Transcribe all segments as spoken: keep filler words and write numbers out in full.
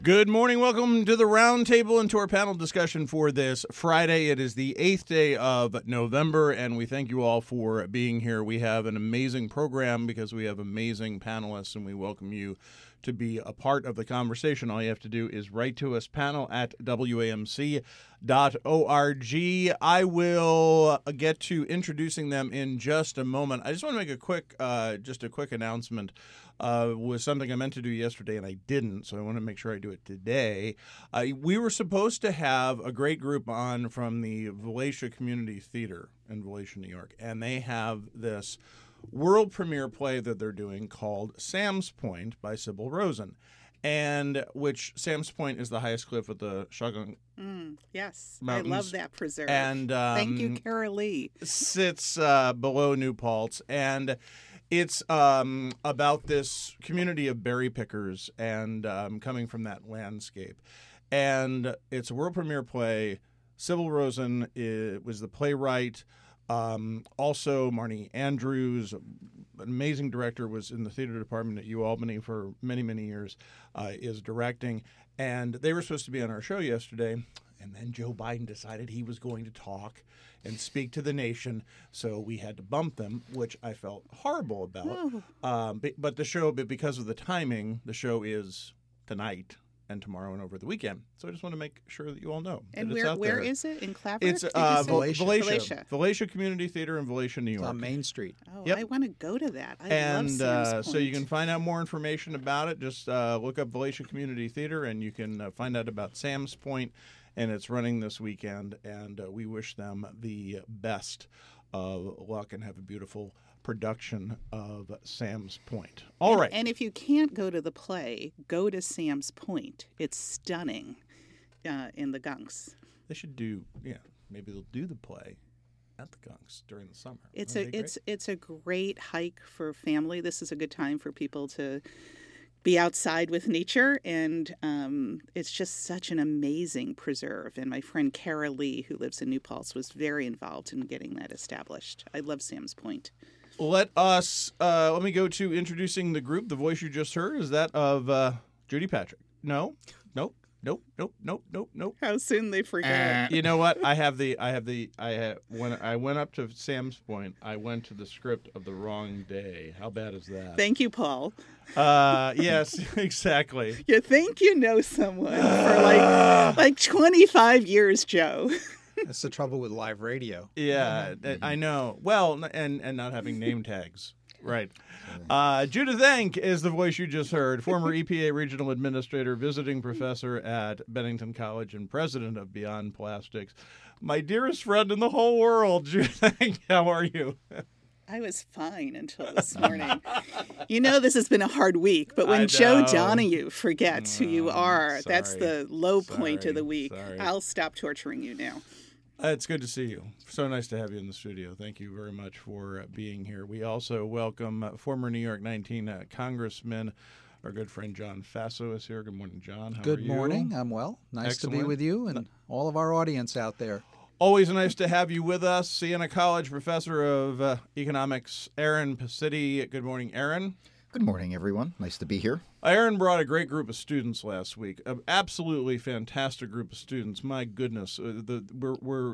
Good morning. Welcome to the roundtable and to our panel discussion for this Friday. It is the eighth day of November, and we thank you all for being here. We have an amazing program because we have amazing panelists, and we welcome you to be a part of the conversation. All you have to do is write to us, panel at W A M C dot org. I will get to introducing them in just a moment. I just want to make a quick, uh, just a quick announcement. Uh, was something I meant to do yesterday and I didn't, so I want to make sure I do it today. Uh, we were supposed to have a great group on from the Volusia Community Theater in Volusia, New York, and they have this world premiere play that they're doing called Sam's Point by Sybil Rosen, and which Sam's Point is the highest cliff of the Shawangunk Mm, yes, Mountains. I love that preserve. And um, thank you, Carol Lee. Sits uh, below New Paltz, and it's um, about this community of berry pickers and um, coming from that landscape. And it's a world premiere play. Sybil Rosen is, was the playwright. Um, also, Marnie Andrews, an amazing director, was in the theater department at UAlbany for many, many years, uh, is directing. And they were supposed to be on our show yesterday. And then Joe Biden decided he was going to talk and speak to the nation, so we had to bump them, which I felt horrible about. Oh. Um, but, but the show, but because of the timing, the show is tonight and tomorrow and over the weekend. So I just want to make sure that you all know. And that it's where out where there. is it? In Claverick? It's did uh, you say? Volusia. Volusia. Volusia. Volusia Community Theater in Volusia, New York. On Main Street. Oh, Yep. I want to go to that. I love And Sam's uh, Point. so you can find out more information about it. Just uh, look up Volusia Community Theater, and you can uh, find out about Sam's Point. And it's running this weekend, and uh, we wish them the best of luck and have a beautiful production of Sam's Point. All and, right. And if you can't go to the play, go to Sam's Point. It's stunning uh, in the Gunks. They should do, yeah, maybe they'll do the play at the Gunks during the summer. It's Wouldn't a that be it's it's a great hike for family. This is a good time for people to be outside with nature, and um, it's just such an amazing preserve. And my friend Carol Lee, who lives in New Paltz, was very involved in getting that established. I love Sam's Point. Let us, uh, let me go to introducing the group. The voice you just heard is that of uh, Judy Patrick. No, nope, nope, nope, nope, nope, nope. How soon they forget. You know what? I have the, I have the, I have, when I went up to Sam's Point, I went to the script of the wrong day. How bad is that? Thank you, Paul. Uh, yes, exactly. You think you know someone for like like twenty-five years, Joe. That's the trouble with live radio. Yeah, I know. Well, and and not having name tags. Right. Uh, Judith Enck is the voice you just heard, former E P A regional administrator, visiting professor at Bennington College, and president of Beyond Plastics. My dearest friend in the whole world, Judith Enck, how are you? I was fine until this morning. You know this has been a hard week, but I when Joe know. Donahue forgets who you Oh, are, that's sorry. the low point Sorry. of the week. Sorry. I'll stop torturing you now. Uh, it's good to see you. So nice to have you in the studio. Thank you very much for uh, being here. We also welcome uh, former New York nineteen uh, Congressman, our good friend John Faso is here. Good morning, John. How Good are you? morning. I'm well. Nice to Excellent. be with you and all of our audience out there. Always nice to have you with us. Siena College professor of uh, economics, Aaron Pacitti. Good morning, Aaron. Good morning, everyone. Nice to be here. Aaron brought a great group of students last week. An absolutely fantastic group of students. My goodness, uh, the we're, we're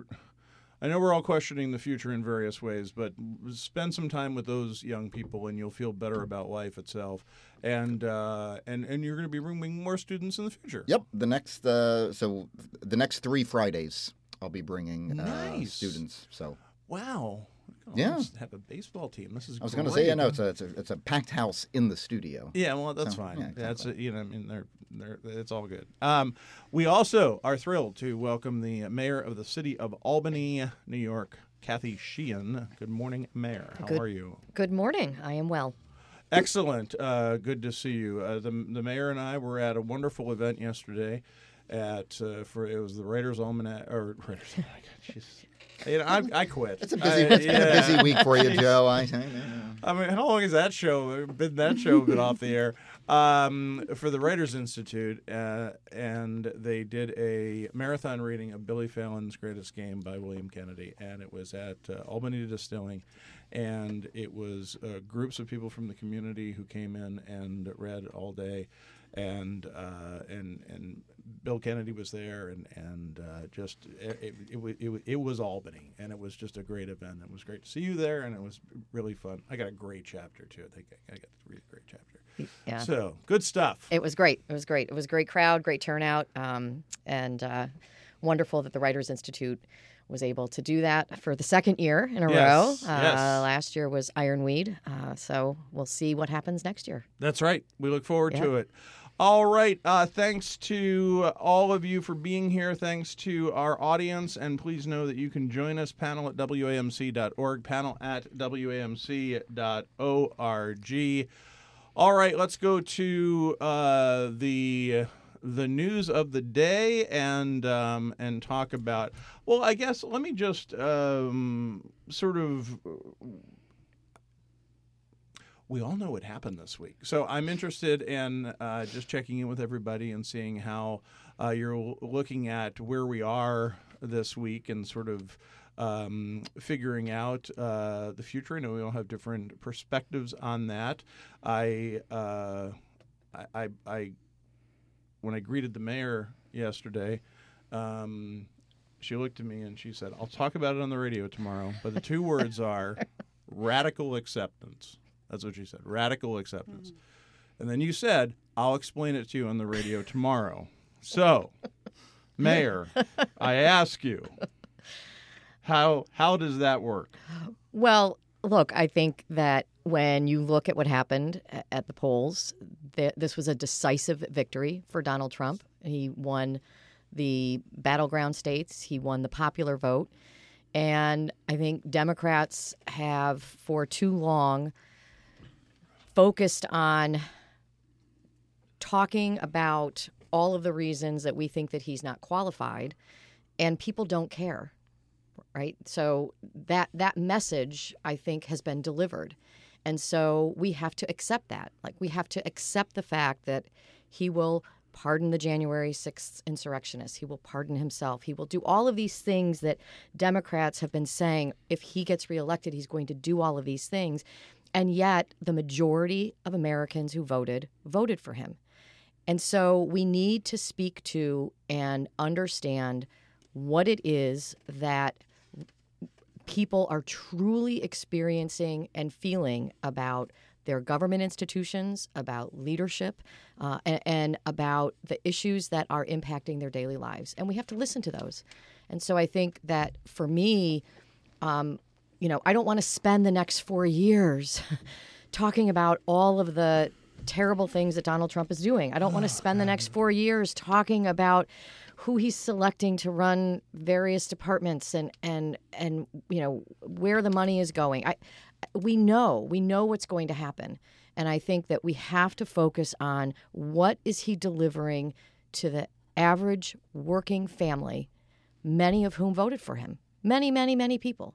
I know we're all questioning the future in various ways, but spend some time with those young people, and you'll feel better about life itself. And uh, and and you're going to be bringing more students in the future. Yep. The next, uh, so the next three Fridays, I'll be bringing uh, Nice. students. So Wow. Oh, Yeah. let's have a baseball team. This is. I was going to great. say, yeah, no, it's a, it's a it's a packed house in the studio. Yeah, well, that's So, fine. yeah, That's exactly. you know, I mean, they're they're it's all good. Um, we also are thrilled to welcome the mayor of the city of Albany, New York, Kathy Sheehan. Good morning, Mayor. How Good- are you? Good morning. I am well. Excellent. Uh, good to see you. Uh, the the mayor and I were at a wonderful event yesterday. At uh, for it was the Raiders Almanac or Raiders. Oh my God, jeez. You know, I, I quit. It's a busy, I- it's been a yeah. busy week for you, Joe. I, I know. I mean, how long has that show been? That show been off the air um, for the Writers Institute, uh, and they did a marathon reading of Billy Fallon's Greatest Game by William Kennedy, and it was at uh, Albany Distilling, and it was uh, groups of people from the community who came in and read all day. and uh, and and Bill Kennedy was there, and and uh, just it it, it, wa- it wa- it was Albany, and it was just a great event. It was great to see you there, and it was really fun. I got a great chapter too. I think I got a really great chapter. Yeah. So good stuff. It was great. It was great. It was a great crowd, great turnout, um, and uh, wonderful that the Writers Institute was able to do that for the second year in a Yes, row. Uh, yes. Last year was Ironweed, uh, so we'll see what happens next year. That's right. We look forward Yeah. to it. All right. Uh, thanks to all of you for being here. Thanks to our audience. And please know that you can join us, panel at W A M C dot org, panel at W A M C dot org. All right. Let's go to uh, the the news of the day and um, and talk about, well, I guess let me just um, sort of we all know what happened this week. So I'm interested in uh, just checking in with everybody and seeing how uh, you're l- looking at where we are this week and sort of um, figuring out uh, the future. I know we all have different perspectives on that. I, uh, I, I, I when I greeted the mayor yesterday, um, she looked at me and she said, "I'll talk about it on the radio tomorrow." But the two words are radical acceptance. That's what she said, radical acceptance. Mm-hmm. And then you said, "I'll explain it to you on the radio tomorrow." So, Mayor, I ask you, how how does that work? Well, look, I think that when you look at what happened a- at the polls, th- this was a decisive victory for Donald Trump. He won the battleground states. He won the popular vote. And I think Democrats have for too long focused on talking about all of the reasons that we think that he's not qualified, and people don't care, right? So that that message, I think, has been delivered. And so we have to accept that. Like, we have to accept the fact that he will pardon the January sixth insurrectionists. He will pardon himself. He will do all of these things that Democrats have been saying. If he gets reelected, he's going to do all of these things. And yet the majority of Americans who voted, voted for him. And so we need to speak to and understand what it is that people are truly experiencing and feeling about their government institutions, about leadership, uh, and, and about the issues that are impacting their daily lives. And we have to listen to those. And so I think that for me, um, you know, I don't want to spend the next four years talking about all of the terrible things that Donald Trump is doing. I don't want to spend the next four years talking about who he's selecting to run various departments and and and you know where the money is going. I we know we know what's going to happen, and I think that we have to focus on what is he delivering to the average working family, many of whom voted for him, many many many people,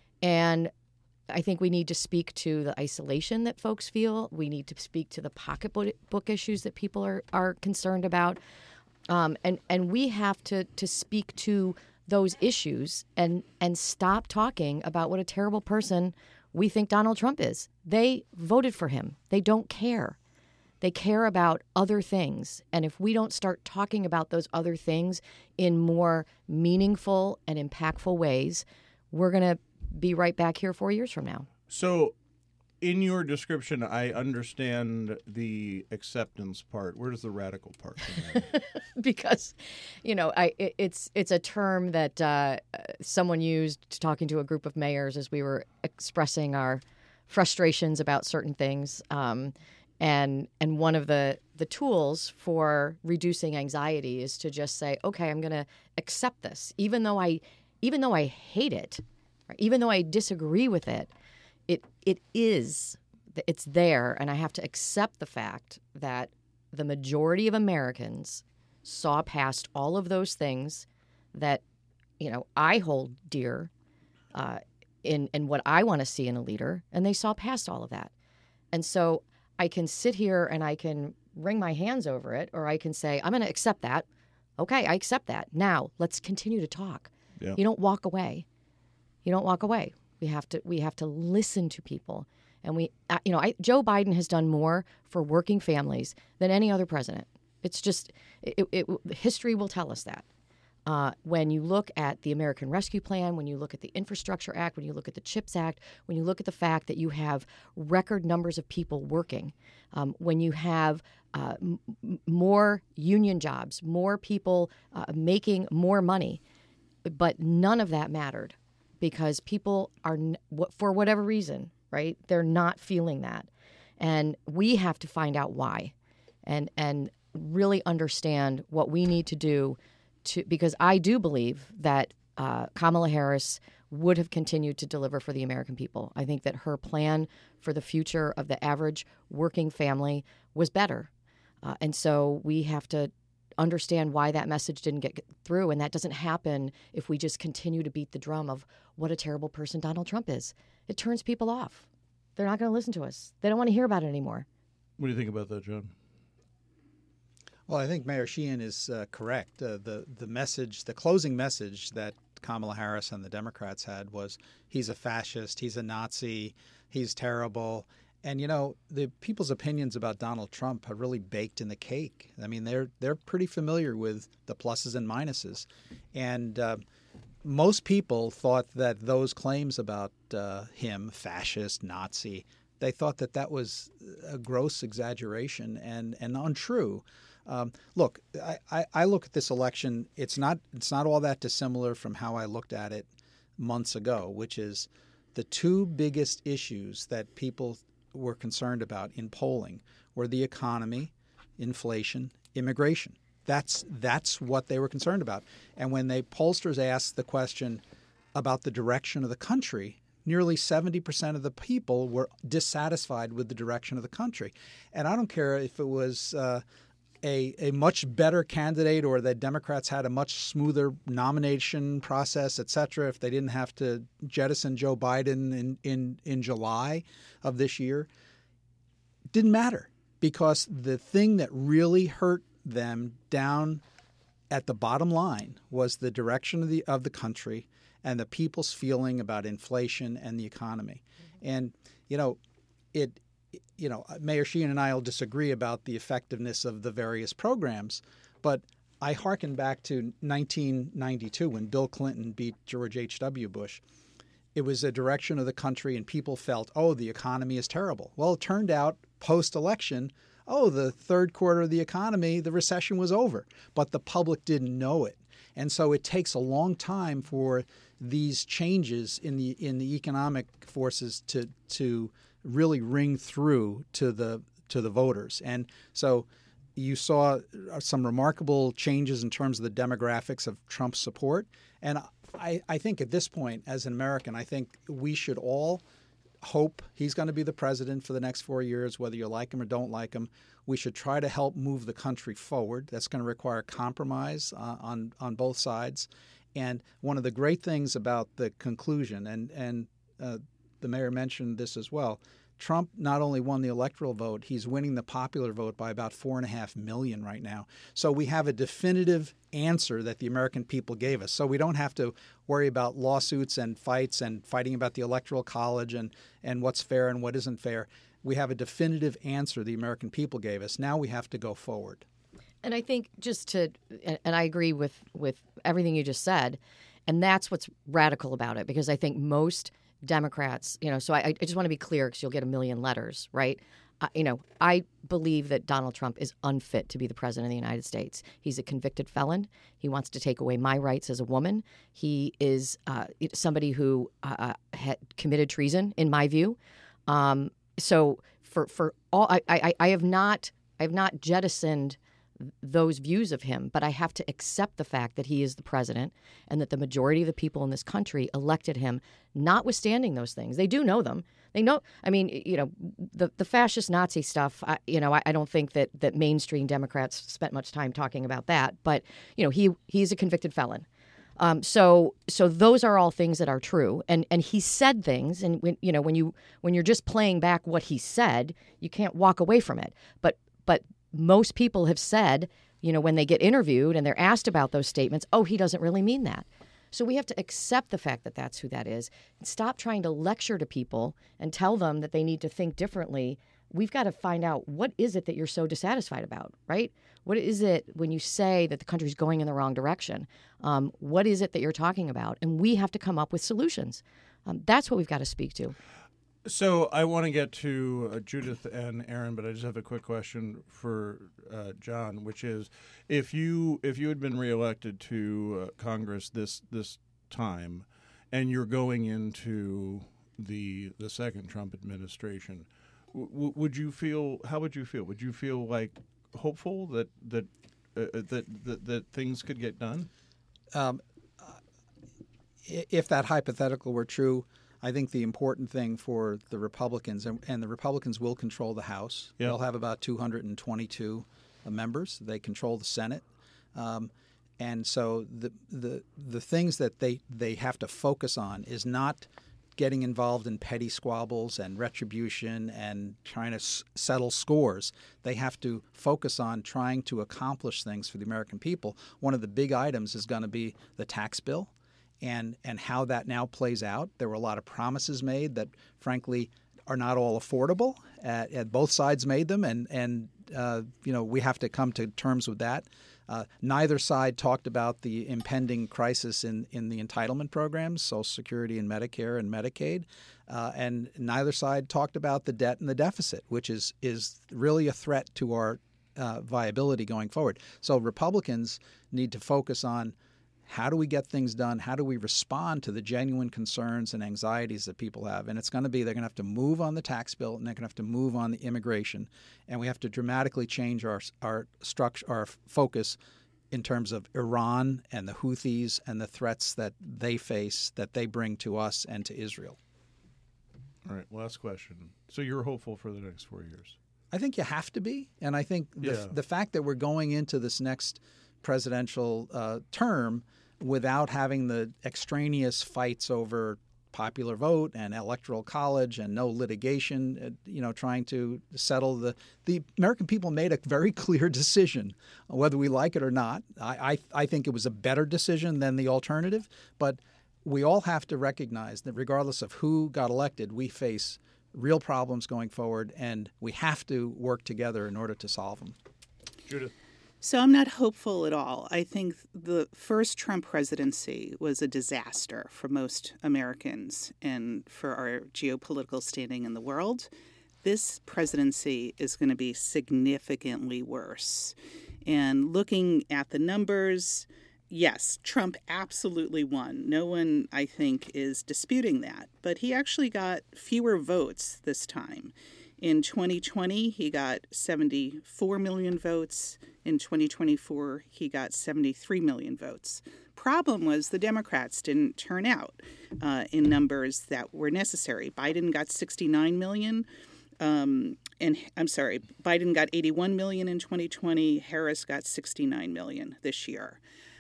and I think we need to speak to the isolation that folks feel. We need to speak to the pocketbook issues that people are, are concerned about. Um, and, and we have to, to speak to those issues and, and stop talking about what a terrible person we think Donald Trump is. They voted for him. They don't care. They care about other things. And if we don't start talking about those other things in more meaningful and impactful ways, we're going to be right back here four years from now. So, in your description, I understand the acceptance part. Where does the radical part come in? Because, you know, I it, it's it's a term that uh, someone used talking to a group of mayors as we were expressing our frustrations about certain things. Um, and and one of the the tools for reducing anxiety is to just say, okay, I'm going to accept this, even though I even though I hate it. Even though I disagree with it, it it is, it's there, and I have to accept the fact that the majority of Americans saw past all of those things that, you know, I hold dear uh, in, in what I want to see in a leader, and they saw past all of that. And so I can sit here and I can wring my hands over it, or I can say, I'm going to accept that. Okay, I accept that. Now, let's continue to talk. Yeah. You don't walk away. You don't walk away. We have to we have to listen to people And we, uh, you know, I, Joe Biden has done more for working families than any other president. It's just, it, it, history will tell us that. Uh, when you look at the American Rescue Plan, when you look at the Infrastructure Act, when you look at the CHIPS Act, when you look at the fact that you have record numbers of people working, um, when you have uh, m- more union jobs, more people uh, making more money, but none of that mattered because people are, for whatever reason, right, they're not feeling that. And we have to find out why and and really understand what we need to do to, because I do believe that uh, Kamala Harris would have continued to deliver for the American people. I think that her plan for the future of the average working family was better. Uh, and so we have to understand why that message didn't get through. And that doesn't happen if we just continue to beat the drum of what a terrible person Donald Trump is. It turns people off. They're not going to listen to us. They don't want to hear about it anymore. What do you think about that, John? Well, I think Mayor Sheehan is uh, correct. Uh, the the message, the closing message that Kamala Harris and the Democrats had was, he's a fascist, he's a Nazi, he's terrible. And, you know, the people's opinions about Donald Trump are really baked in the cake. I mean, they're they're pretty familiar with the pluses and minuses. And uh, most people thought that those claims about uh, him, fascist, Nazi, they thought that that was a gross exaggeration and, and untrue. Um, look, I, I, I look at this election. It's not it's not all that dissimilar from how I looked at it months ago, which is the two biggest issues that people were concerned about in polling were the economy, inflation, immigration. That's that's what they were concerned about. And when they pollsters asked the question about the direction of the country, nearly seventy percent of the people were dissatisfied with the direction of the country. And I don't care if it was uh, A, a much better candidate or that Democrats had a much smoother nomination process, et cetera, if they didn't have to jettison Joe Biden in, in, in July of this year. It didn't matter because the thing that really hurt them down at the bottom line was the direction of the of the country and the people's feeling about inflation and the economy. Mm-hmm. And, you know, it You know, Mayor Sheehan and I will disagree about the effectiveness of the various programs, but I hearken back to nineteen ninety-two when Bill Clinton beat George H W. Bush. It was a direction of the country and people felt, oh, the economy is terrible. Well, it turned out post-election, oh, the third quarter of the economy, the recession was over, but the public didn't know it. And so it takes a long time for these changes in the in the economic forces to to really ring through to the to the voters. And so you saw some remarkable changes in terms of the demographics of Trump's support. And I, I think at this point, as an American, I think we should all hope he's going to be the president for the next four years, whether you like him or don't like him. We should try to help move the country forward. That's going to require compromise uh, on, on both sides. And one of the great things about the conclusion, and, and uh, the mayor mentioned this as well, Trump not only won the electoral vote, he's winning the popular vote by about four and a half million right now. So we have a definitive answer that the American people gave us. So we don't have to worry about lawsuits and fights and fighting about the Electoral College and, and what's fair and what isn't fair. We have a definitive answer the American people gave us. Now we have to go forward. And I think just to, and I agree with, with everything you just said, and that's what's radical about it, because I think most Democrats, you know, so I, I just want to be clear because you'll get a million letters, right? Uh, you know, I believe that Donald Trump is unfit to be the president of the United States. He's a convicted felon. He wants to take away my rights as a woman. He is uh, somebody who uh, had committed treason, in my view. Um, so for for all, I, I I have not I have not jettisoned those views of him, but I have to accept the fact that he is the president and that the majority of the people in this country elected him, notwithstanding those things. They do know them. They know, I mean, you know, the, the fascist Nazi stuff, I, you know, I, I don't think that, that mainstream Democrats spent much time talking about that, but, you know, he he's a convicted felon. Um, so so those are all things that are true. And and he said things, and when, you know, when you when you're just playing back what he said, you can't walk away from it. But but most people have said, you know, when they get interviewed and they're asked about those statements, oh, he doesn't really mean that. So we have to accept the fact that that's who that is. Stop trying to lecture to people and tell them that they need to think differently. We've got to find out, what is it that you're so dissatisfied about, right? What is it when you say that the country's going in the wrong direction? Um, what is it that you're talking about? And we have to come up with solutions. Um, that's what we've got to speak to. So I want to get to uh, Judith and Aaron, but I just have a quick question for uh, John, which is, if you if you had been reelected to uh, Congress this this time, and you're going into the the second Trump administration, w- would you feel? How would you feel? Would you feel like hopeful that that uh, that, that that things could get done? Um, if that hypothetical were true, I think the important thing for the Republicans, and, and the Republicans will control the House. Yep. They'll have about two hundred twenty-two members. They control the Senate. Um, and so the, the the things that they, they have to focus on is not getting involved in petty squabbles and retribution and trying to s- settle scores. They have to focus on trying to accomplish things for the American people. One of the big items is going to be the tax bill. And and how that now plays out. There were a lot of promises made that, frankly, are not all affordable. Uh, and both sides made them, and and uh, you know we have to come to terms with that. Uh, neither side talked about the impending crisis in, in the entitlement programs, Social Security and Medicare and Medicaid, uh, and neither side talked about the debt and the deficit, which is is really a threat to our uh, viability going forward. So Republicans need to focus on, how do we get things done? How do we respond to the genuine concerns and anxieties that people have? And it's going to be, they're going to have to move on the tax bill, and they're going to have to move on the immigration. And we have to dramatically change our our structure, our focus in terms of Iran and the Houthis and the threats that they face, that they bring to us and to Israel. All right, last question. So you're hopeful for the next four years? I think you have to be. And I think the, yeah. the fact that we're going into this next presidential uh, term without having the extraneous fights over popular vote and electoral college and no litigation, uh, you know, trying to settle the the American people made a very clear decision, whether we like it or not. I, I, I think it was a better decision than the alternative, but we all have to recognize that regardless of who got elected, we face real problems going forward, and we have to work together in order to solve them. Judith. So I'm not hopeful at all. I think the first Trump presidency was a disaster for most Americans and for our geopolitical standing in the world. This presidency is going to be significantly worse. And looking at the numbers, yes, Trump absolutely won. No one, I think, is disputing that. But he actually got fewer votes this time. In twenty twenty, he got seventy-four million votes. In twenty twenty-four, he got seventy-three million votes. Problem was the Democrats didn't turn out uh, in numbers that were necessary. Biden got sixty-nine million. Um, and I'm sorry, Biden got eighty-one million in twenty twenty. Harris got sixty-nine million this year.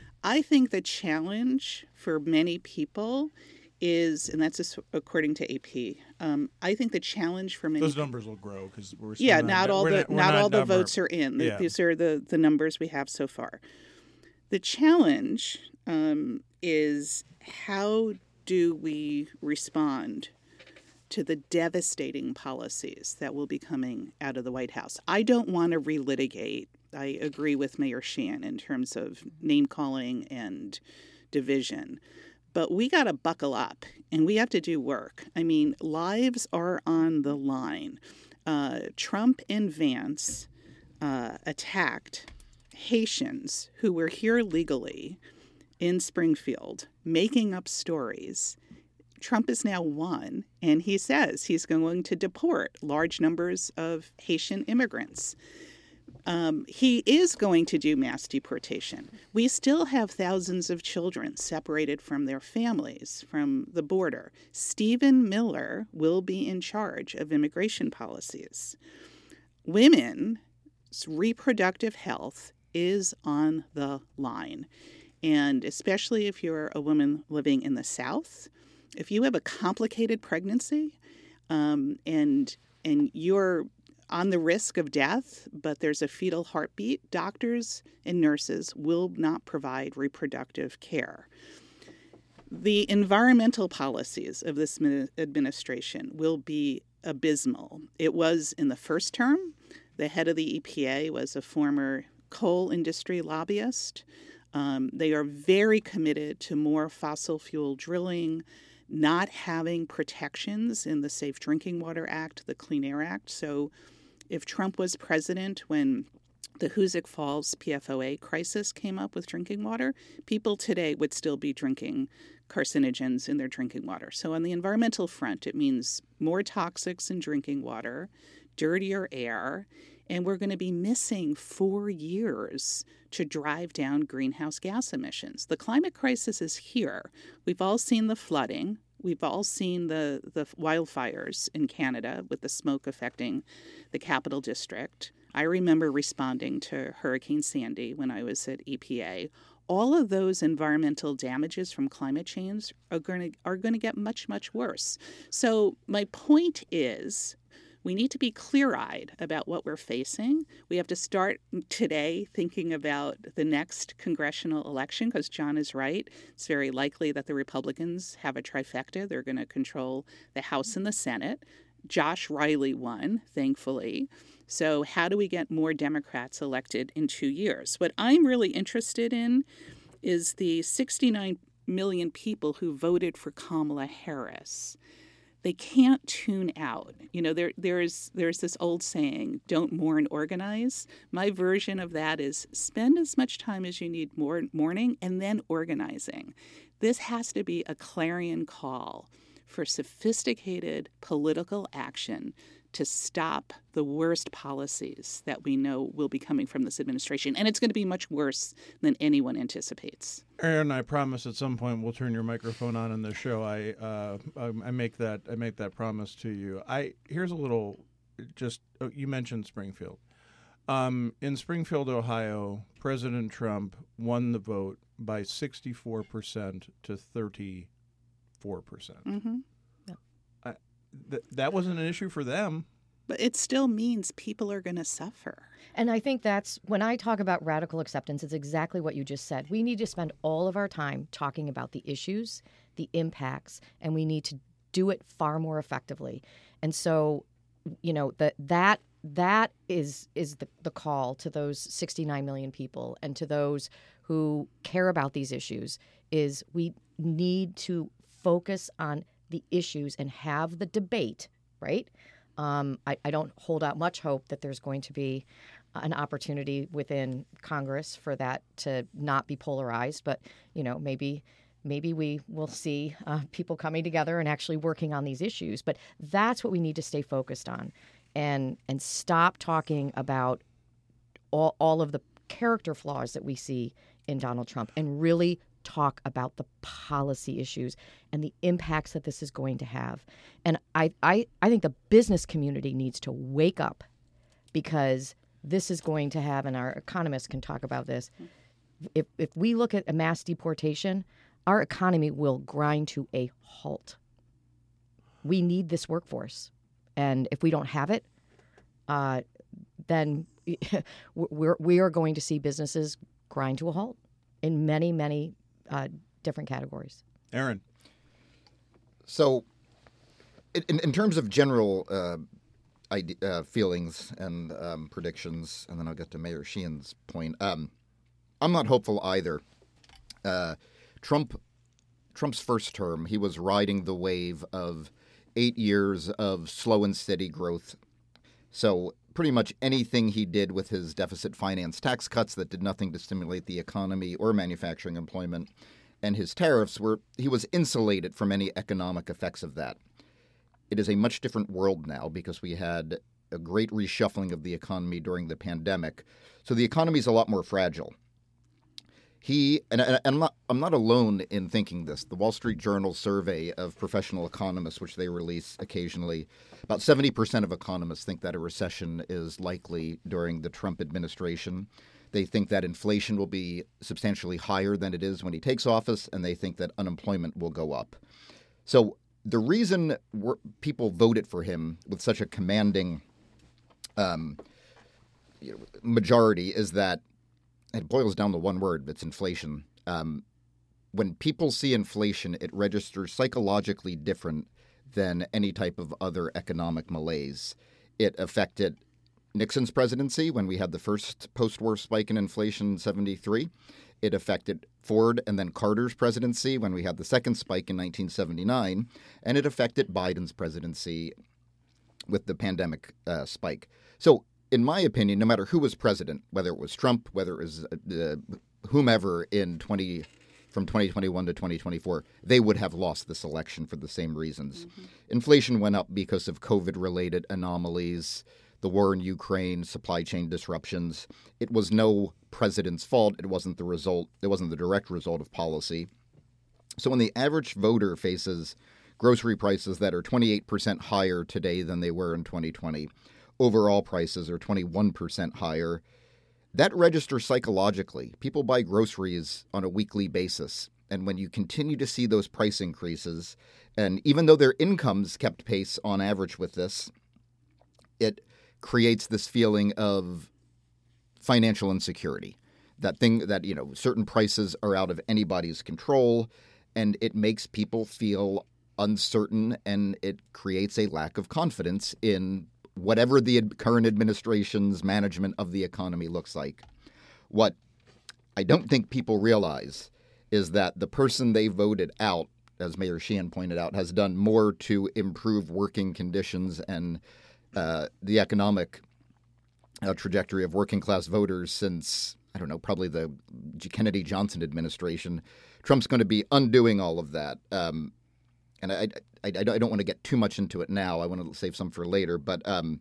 I think the challenge for many people is, and that's according to A P. Um, I think the challenge for many those numbers will grow because we're still yeah, not, not all we're the not, not, not all the number. votes are in. Yeah. These are the the numbers we have so far. The challenge um, is, how do we respond to the devastating policies that will be coming out of the White House? I don't want to relitigate. I agree with Mayor Sheehan in terms of name calling and division. But we got to buckle up, and we have to do work. I mean, lives are on the line. Uh, Trump and Vance uh, attacked Haitians who were here legally in Springfield, making up stories. Trump is now won, and he says he's going to deport large numbers of Haitian immigrants. Um, he is going to do mass deportation. We still have thousands of children separated from their families from the border. Stephen Miller will be in charge of immigration policies. Women's reproductive health is on the line. And especially if you're a woman living in the South, if you have a complicated pregnancy um, and and you're on the risk of death, but there's a fetal heartbeat, doctors and nurses will not provide reproductive care. The environmental policies of this administration will be abysmal. It was in the first term. The head of the E P A was a former coal industry lobbyist. Um, they are very committed to more fossil fuel drilling, not having protections in the Safe Drinking Water Act, the Clean Air Act. So if Trump was president when the Hoosick Falls P F O A crisis came up with drinking water, people today would still be drinking carcinogens in their drinking water. So on the environmental front, it means more toxics in drinking water, dirtier air, and we're going to be missing four years to drive down greenhouse gas emissions. The climate crisis is here. We've all seen the flooding. We've all seen the, the wildfires in Canada with the smoke affecting the Capital District. I remember responding to Hurricane Sandy when I was at E P A. All of those environmental damages from climate change are going to are going to get much, much worse. So my point is, we need to be clear-eyed about what we're facing. We have to start today thinking about the next congressional election, because John is right. It's very likely that the Republicans have a trifecta. They're going to control the House and the Senate. Josh Riley won, thankfully. So how do we get more Democrats elected in two years? What I'm really interested in is the sixty-nine million people who voted for Kamala Harris. They can't tune out. You know, there there's there's this old saying, don't mourn, organize. My version of that is spend as much time as you need more mourning and then organizing. This has to be a clarion call for sophisticated political action to stop the worst policies that we know will be coming from this administration. And it's going to be much worse than anyone anticipates. Aaron, I promise at some point we'll turn your microphone on in the show. I uh, I make that I make that promise to you. I here's a little, just oh, you mentioned Springfield. Um, in Springfield, Ohio, President Trump won the vote by sixty-four percent to thirty-four percent. Mm-hmm. I, th- that wasn't an issue for them. But it still means people are going to suffer. And I think that's when I talk about radical acceptance, it's exactly what you just said. We need to spend all of our time talking about the issues, the impacts, and we need to do it far more effectively. And so, you know, the, that that is is the, the call to those sixty-nine million people and to those who care about these issues is we need to focus on the issues and have the debate, right? Um, I, I don't hold out much hope that there's going to be an opportunity within Congress for that to not be polarized. But, you know, maybe maybe we will see uh, people coming together and actually working on these issues. But that's what we need to stay focused on and and stop talking about all, all of the character flaws that we see in Donald Trump and really talk about the policy issues and the impacts that this is going to have. And I, I, I think the business community needs to wake up because this is going to have, and our economists can talk about this, if, if we look at a mass deportation, our economy will grind to a halt. We need this workforce. And if we don't have it, uh, then we're, we are going to see businesses grind to a halt in many, many Uh, different categories. Aaron. So, in, in terms of general uh, ide- uh, feelings and um, predictions, and then I'll get to Mayor Sheehan's point, um, I'm not hopeful either. Uh, Trump, Trump's first term, he was riding the wave of eight years of slow and steady growth. So pretty much anything he did with his deficit finance tax cuts that did nothing to stimulate the economy or manufacturing employment, and his tariffs were he was insulated from any economic effects of that. It is a much different world now because we had a great reshuffling of the economy during the pandemic. So the economy is a lot more fragile. He and, and I'm not I'm not alone in thinking this. The Wall Street Journal survey of professional economists, which they release occasionally, about seventy percent of economists think that a recession is likely during the Trump administration. They think that inflation will be substantially higher than it is when he takes office, and they think that unemployment will go up. So the reason we're, people voted for him with such a commanding um, you know, majority is that it boils down to one word, it's inflation. Um, when people see inflation, it registers psychologically different than any type of other economic malaise. It affected Nixon's presidency when we had the first post-war spike in inflation in seventy-three. It affected Ford and then Carter's presidency when we had the second spike in nineteen seventy-nine. And it affected Biden's presidency with the pandemic uh, spike. So in my opinion, no matter who was president, whether it was Trump, whether it was uh, whomever in twenty from twenty twenty-one to twenty twenty-four, they would have lost this election for the same reasons. Mm-hmm. Inflation went up because of COVID-related anomalies, the war in Ukraine, supply chain disruptions. It was no president's fault. It wasn't the result. It wasn't the direct result of policy. So when the average voter faces grocery prices that are twenty-eight percent higher today than they were in twenty twenty, overall prices are twenty-one percent higher, that registers psychologically. People buy groceries on a weekly basis. And when you continue to see those price increases, and even though their incomes kept pace on average with this, it creates this feeling of financial insecurity. That thing that, you know, certain prices are out of anybody's control, and it makes people feel uncertain, and it creates a lack of confidence in whatever the ad- current administration's management of the economy looks like. What I don't think people realize is that the person they voted out, as Mayor Sheehan pointed out, has done more to improve working conditions and uh, the economic uh, trajectory of working class voters since, I don't know, probably the Kennedy Johnson administration. Trump's going to be undoing all of that. Um, and I, I, I don't want to get too much into it now. I want to save some for later. But um,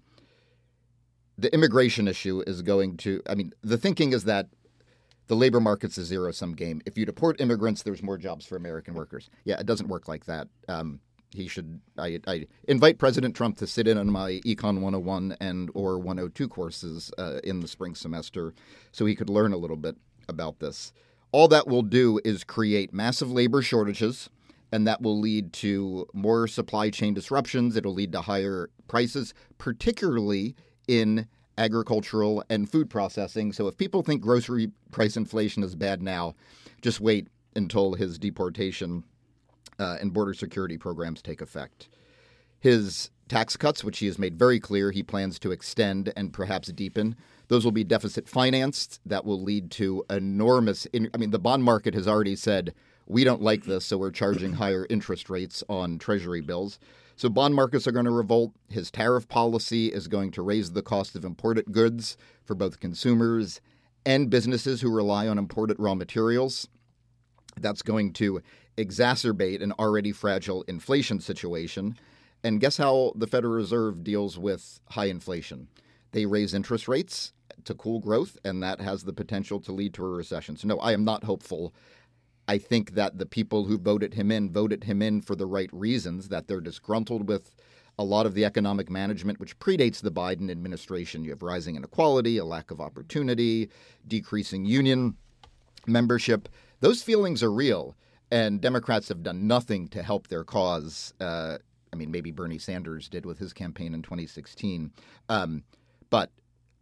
the immigration issue is going to, I mean, the thinking is that the labor market's a zero-sum game. If you deport immigrants, there's more jobs for American workers. Yeah, it doesn't work like that. Um, he should, I, I invite President Trump to sit in on my Econ one oh one and or one oh two courses uh, in the spring semester so he could learn a little bit about this. All that will do is create massive labor shortages, and that will lead to more supply chain disruptions. It'll lead to higher prices, particularly in agricultural and food processing. So if people think grocery price inflation is bad now, just wait until his deportation uh, and border security programs take effect. His tax cuts, which he has made very clear he plans to extend and perhaps deepen, those will be deficit financed. That will lead to enormous – I mean, the bond market has already said – we don't like this, so we're charging higher interest rates on Treasury bills. So bond markets are going to revolt. His tariff policy is going to raise the cost of imported goods for both consumers and businesses who rely on imported raw materials. That's going to exacerbate an already fragile inflation situation. And guess how the Federal Reserve deals with high inflation? They raise interest rates to cool growth, and that has the potential to lead to a recession. So no, I am not hopeful. I think that the people who voted him in voted him in for the right reasons, that they're disgruntled with a lot of the economic management, which predates the Biden administration. You have rising inequality, a lack of opportunity, decreasing union membership. Those feelings are real, and Democrats have done nothing to help their cause. Uh, I mean, maybe Bernie Sanders did with his campaign in twenty sixteen. Um, but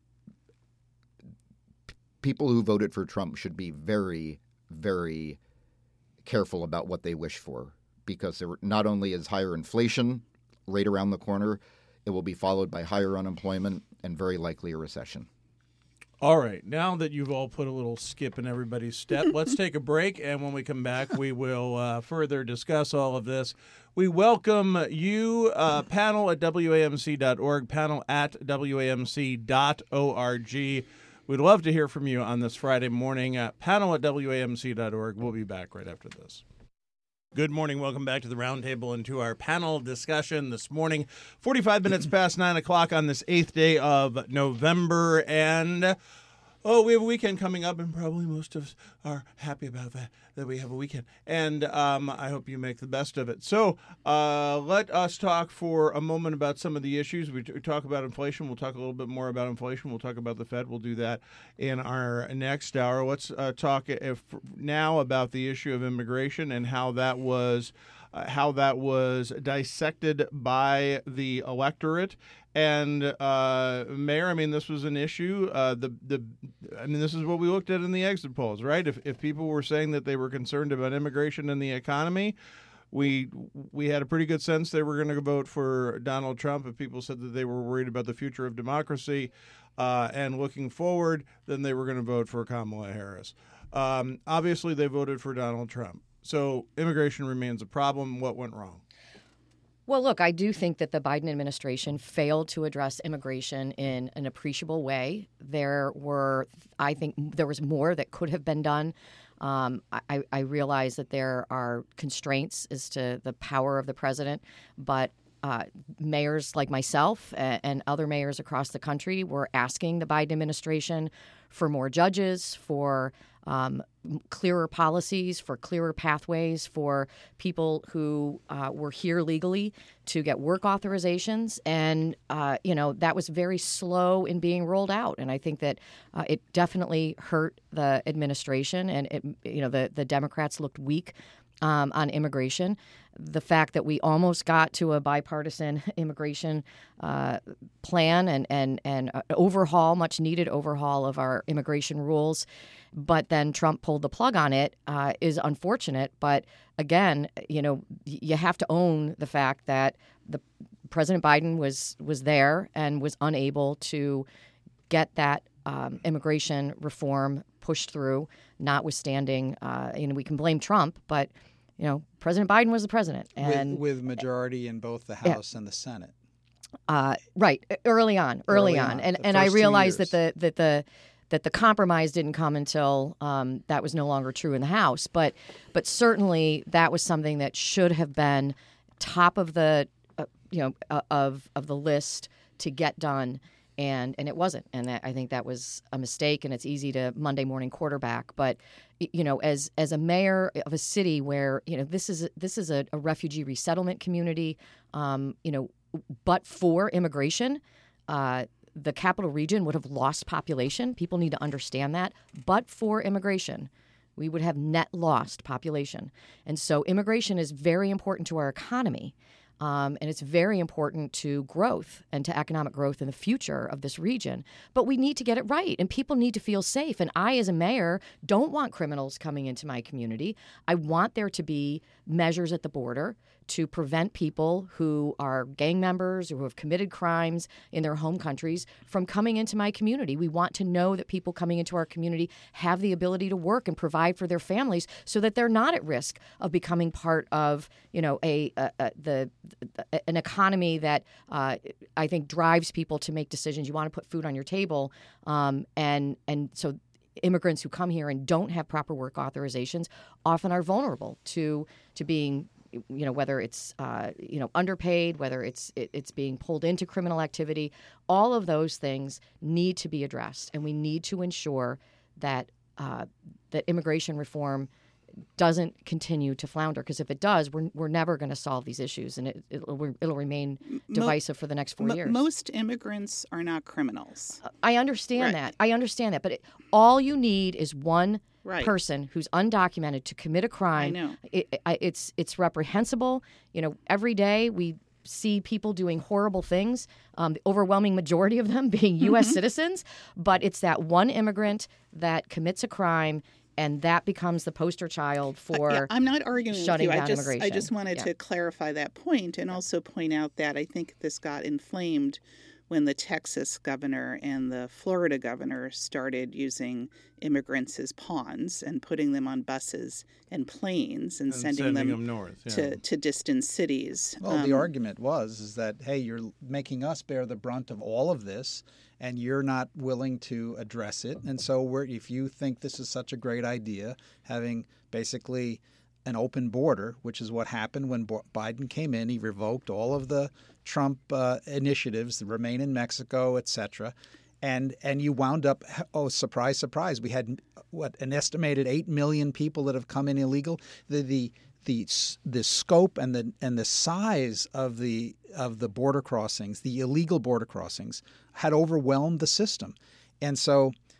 p- people who voted for Trump should be very, very careful about what they wish for, because there not only is higher inflation right around the corner, it will be followed by higher unemployment and very likely a recession. All right. Now that you've all put a little skip in everybody's step, let's take a break. And when we come back, we will uh, further discuss all of this. We welcome you, uh, panel at W A M C dot org, panel at W A M C dot org. We'd love to hear from you on this Friday morning. Uh, panel at W A M C dot org. We'll be back right after this. Good morning. Welcome back to the Roundtable and to our panel discussion this morning. forty-five minutes past nine o'clock on this eighth day of November. And, oh, we have a weekend coming up, and probably most of us are happy about that, that we have a weekend. And um, I hope you make the best of it. So uh, let us talk for a moment about some of the issues. We, t- we talk about inflation. We'll talk a little bit more about inflation. We'll talk about the Fed. We'll do that in our next hour. Let's uh, talk if, now about the issue of immigration and how that was uh, how that was dissected by the electorate. And uh, Mayor, I mean, this was an issue. Uh, the the I mean, this is what we looked at in the exit polls, right? If if people were saying that they were concerned about immigration and the economy, we we had a pretty good sense they were going to vote for Donald Trump. If people said that they were worried about the future of democracy uh, and looking forward, then they were going to vote for Kamala Harris. Um, obviously, they voted for Donald Trump. So immigration remains a problem. What went wrong? Well, look, I do think that the Biden administration failed to address immigration in an appreciable way. There were, I think, there was more that could have been done. Um, I, I realize that there are constraints as to the power of the president, but uh, mayors like myself and, and other mayors across the country were asking the Biden administration for more judges, for um, clearer policies, for clearer pathways for people who uh, were here legally to get work authorizations. And, uh, you know, that was very slow in being rolled out. And I think that uh, it definitely hurt the administration, and, it, you know, the, the Democrats looked weak Um, on immigration. The fact that we almost got to a bipartisan immigration uh, plan and and and overhaul, much needed overhaul of our immigration rules, but then Trump pulled the plug on it uh, is unfortunate. But again, you know, you have to own the fact that the President Biden was was there and was unable to get that um, immigration reform pushed through, notwithstanding, uh, you know, we can blame Trump, but, you know, President Biden was the president. And with, with majority in both the House yeah. and the Senate. Uh, right. Early on, early, early on. on. And and I realized that the that the that the compromise didn't come until um, that was no longer true in the House. But but certainly that was something that should have been top of the, uh, you know, uh, of of the list to get done. And and it wasn't, and that, I think that was a mistake. And it's easy to Monday morning quarterback, but you know, as as a mayor of a city where you know this is this is a, a refugee resettlement community, um, you know, but for immigration, uh, the capital region would have lost population. People need to understand that. But for immigration, we would have net lost population, and so immigration is very important to our economy. Um, and it's very important to growth and to economic growth in the future of this region. But we need to get it right, and people need to feel safe. And I, as a mayor, don't want criminals coming into my community. I want there to be measures at the border to prevent people who are gang members or who have committed crimes in their home countries from coming into my community. We want to know that people coming into our community have the ability to work and provide for their families so that they're not at risk of becoming part of, you know, a, a, a the an economy that uh, I think drives people to make decisions. You want to put food on your table, um, and and so immigrants who come here and don't have proper work authorizations often are vulnerable to to being, you know, whether it's uh, you know underpaid, whether it's it, it's being pulled into criminal activity. All of those things need to be addressed, and we need to ensure that uh, that immigration reform doesn't continue to flounder, because if it does, we're we're never going to solve these issues, and it, it'll it'll remain divisive for the next four Mo- years. Most immigrants are not criminals. I understand right. that. I understand that, but it, all you need is one right. person who's undocumented to commit a crime. I know. It, it, it's it's reprehensible. You know, every day we see people doing horrible things, um, the overwhelming majority of them being U S Mm-hmm. citizens, but it's that one immigrant that commits a crime, and that becomes the poster child for uh, yeah, I'm not arguing shutting with you. down I just, immigration. I just wanted yeah. to clarify that point, and also point out that I think this got inflamed when the Texas governor and the Florida governor started using immigrants as pawns and putting them on buses and planes and, and sending, sending them, them north yeah. to, to distant cities. Well, um, the argument was is that, hey, you're making us bear the brunt of all of this, and you're not willing to address it. And so we're, if you think this is such a great idea, having basically an open border, which is what happened when Biden came in, he revoked all of the Trump uh, initiatives, the Remain in Mexico, et cetera. And and you wound up, oh, surprise, surprise, we had, what, an estimated eight million people that have come in illegal. The the the the scope and the and the size of the of the border crossings, the illegal border crossings, had overwhelmed the system. And so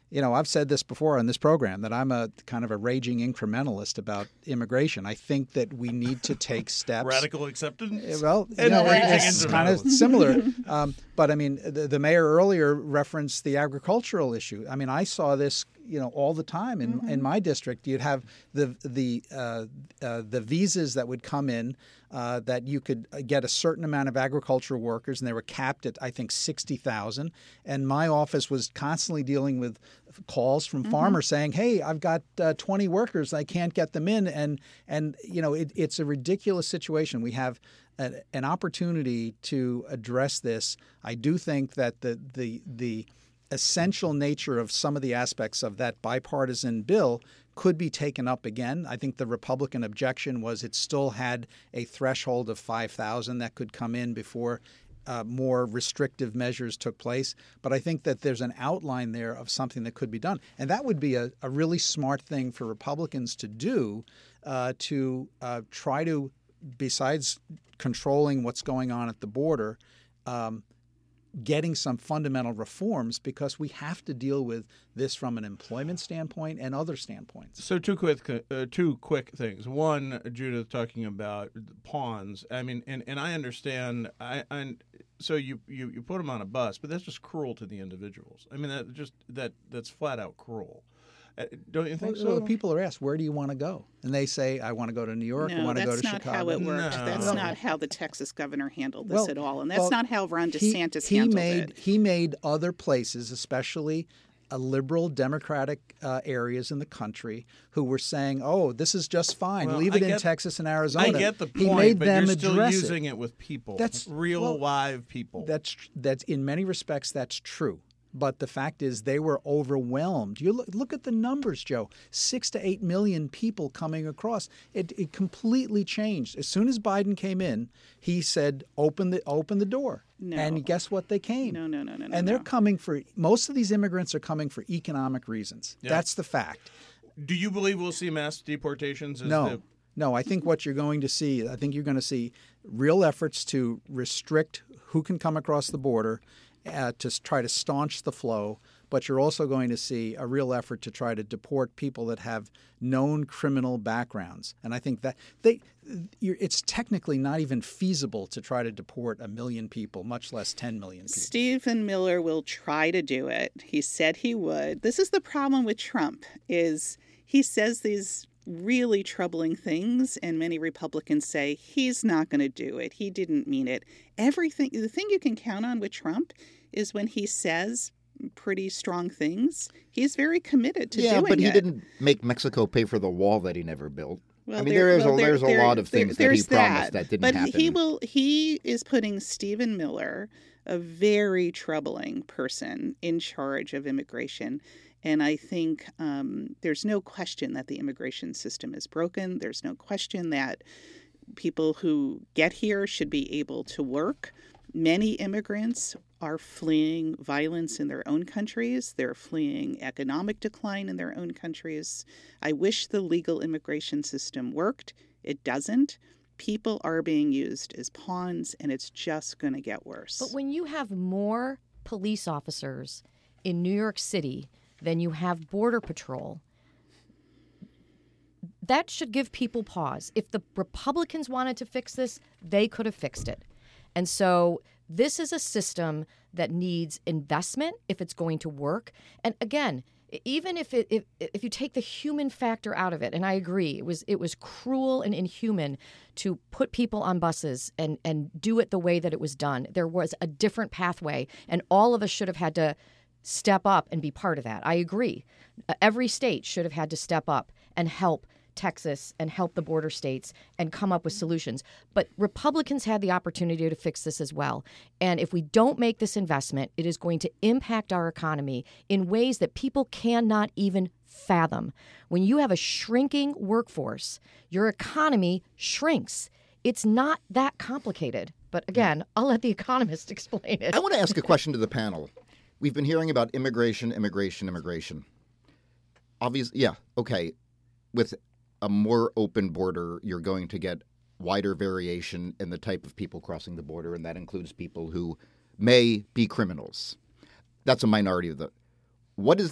you know, I've said this before on this program that I'm a kind of a raging incrementalist about immigration. I think that we need to take steps. Radical acceptance? Well, you And know, raging it's kind of incrementalist. similar. Um, but I mean, the, the mayor earlier referenced the agricultural issue. I mean, I saw this, you know, all the time in, Mm-hmm. in my district. You'd have the the uh, uh, the visas that would come in uh, that you could get a certain amount of agricultural workers, and they were capped at I think sixty thousand. And my office was constantly dealing with calls from Mm-hmm. farmers saying, "Hey, I've got uh, twenty workers, I can't get them in," and and you know, it, it's a ridiculous situation. We have an, an opportunity to address this. I do think that the the the essential nature of some of the aspects of that bipartisan bill could be taken up again. I think the Republican objection was it still had a threshold of five thousand that could come in before uh, more restrictive measures took place. But I think that there's an outline there of something that could be done. And that would be a, a really smart thing for Republicans to do uh, to uh, try to, besides controlling what's going on at the border, um, getting some fundamental reforms, because we have to deal with this from an employment standpoint and other standpoints. So two quick uh, two quick things. One, Judith talking about pawns. I mean, and, and I understand. I and so you, you you put them on a bus, but that's just cruel to the individuals. I mean, that just that that's flat out cruel. Uh, don't you think Well, so? well, people are asked, where do you want to go? And they say, I want to go to New York, I No, want to go that's to not Chicago. how it worked. No. That's No. not how the Texas governor handled this Well, at all, and that's well, not how Ron he- DeSantis he handled made, it. He made other places, especially uh, liberal Democratic uh, areas in the country, who were saying, oh, this is just fine. Well, Leave I it in get- Texas and Arizona. I get the point, he made but them you're still address using it. it. with people. That's- real well, live people. That's that's in many respects that's true. But the fact is, they were overwhelmed. You look, look at the numbers, Joe. Six to eight million people coming across. It, it completely changed. As soon as Biden came in, he said, "Open the open the door." No. And guess what? They came. No, no, no, no, no. And they're no. coming for most of these immigrants are coming for economic reasons. Yeah. That's the fact. Do you believe we'll see mass deportations? As No. the, No, I think what you're going to see, I think you're going to see real efforts to restrict who can come across the border, uh, to s- try to staunch the flow. But you're also going to see a real effort to try to deport people that have known criminal backgrounds. And I think that they, you're, it's technically not even feasible to try to deport a million people, much less ten million people. Stephen Miller will try to do it. He said he would. This is the problem with Trump, is he says these really troubling things, and many Republicans say he's not going to do it. He didn't mean it. Everything, the thing you can count on with Trump is when he says pretty strong things, he's very committed to yeah, doing it. but he didn't make Mexico pay for the wall that he never built. Well, I mean, there- there is well, a, there- there's a there- lot of there- things that he there's promised that, didn't but happen. he will. He is putting Stephen Miller, a very troubling person, in charge of immigration. And I think um, there's no question that the immigration system is broken. There's no question that people who get here should be able to work. Many immigrants are fleeing violence in their own countries. They're fleeing economic decline in their own countries. I wish the legal immigration system worked. It doesn't. People are being used as pawns, and it's just going to get worse. But when you have more police officers in New York City than you have Border Patrol, that should give people pause. If the Republicans wanted to fix this, they could have fixed it. And so this is a system that needs investment if it's going to work. And again, even if it if, if you take the human factor out of it, and I agree, it was it was cruel and inhuman to put people on buses and, and do it the way that it was done. There was a different pathway, and all of us should have had to step up and be part of that. I agree. Uh, every state should have had to step up and help Texas and help the border states and come up with solutions. But Republicans had the opportunity to fix this as well. And if we don't make this investment, it is going to impact our economy in ways that people cannot even fathom. When you have a shrinking workforce, your economy shrinks. It's not that complicated. But again, I'll let the economist explain it. I want to ask a question to the panel. We've been hearing about immigration, immigration, immigration. Obviously, yeah, okay. With a more open border, you're going to get wider variation in the type of people crossing the border, and that includes people who may be criminals. That's a minority of the. What is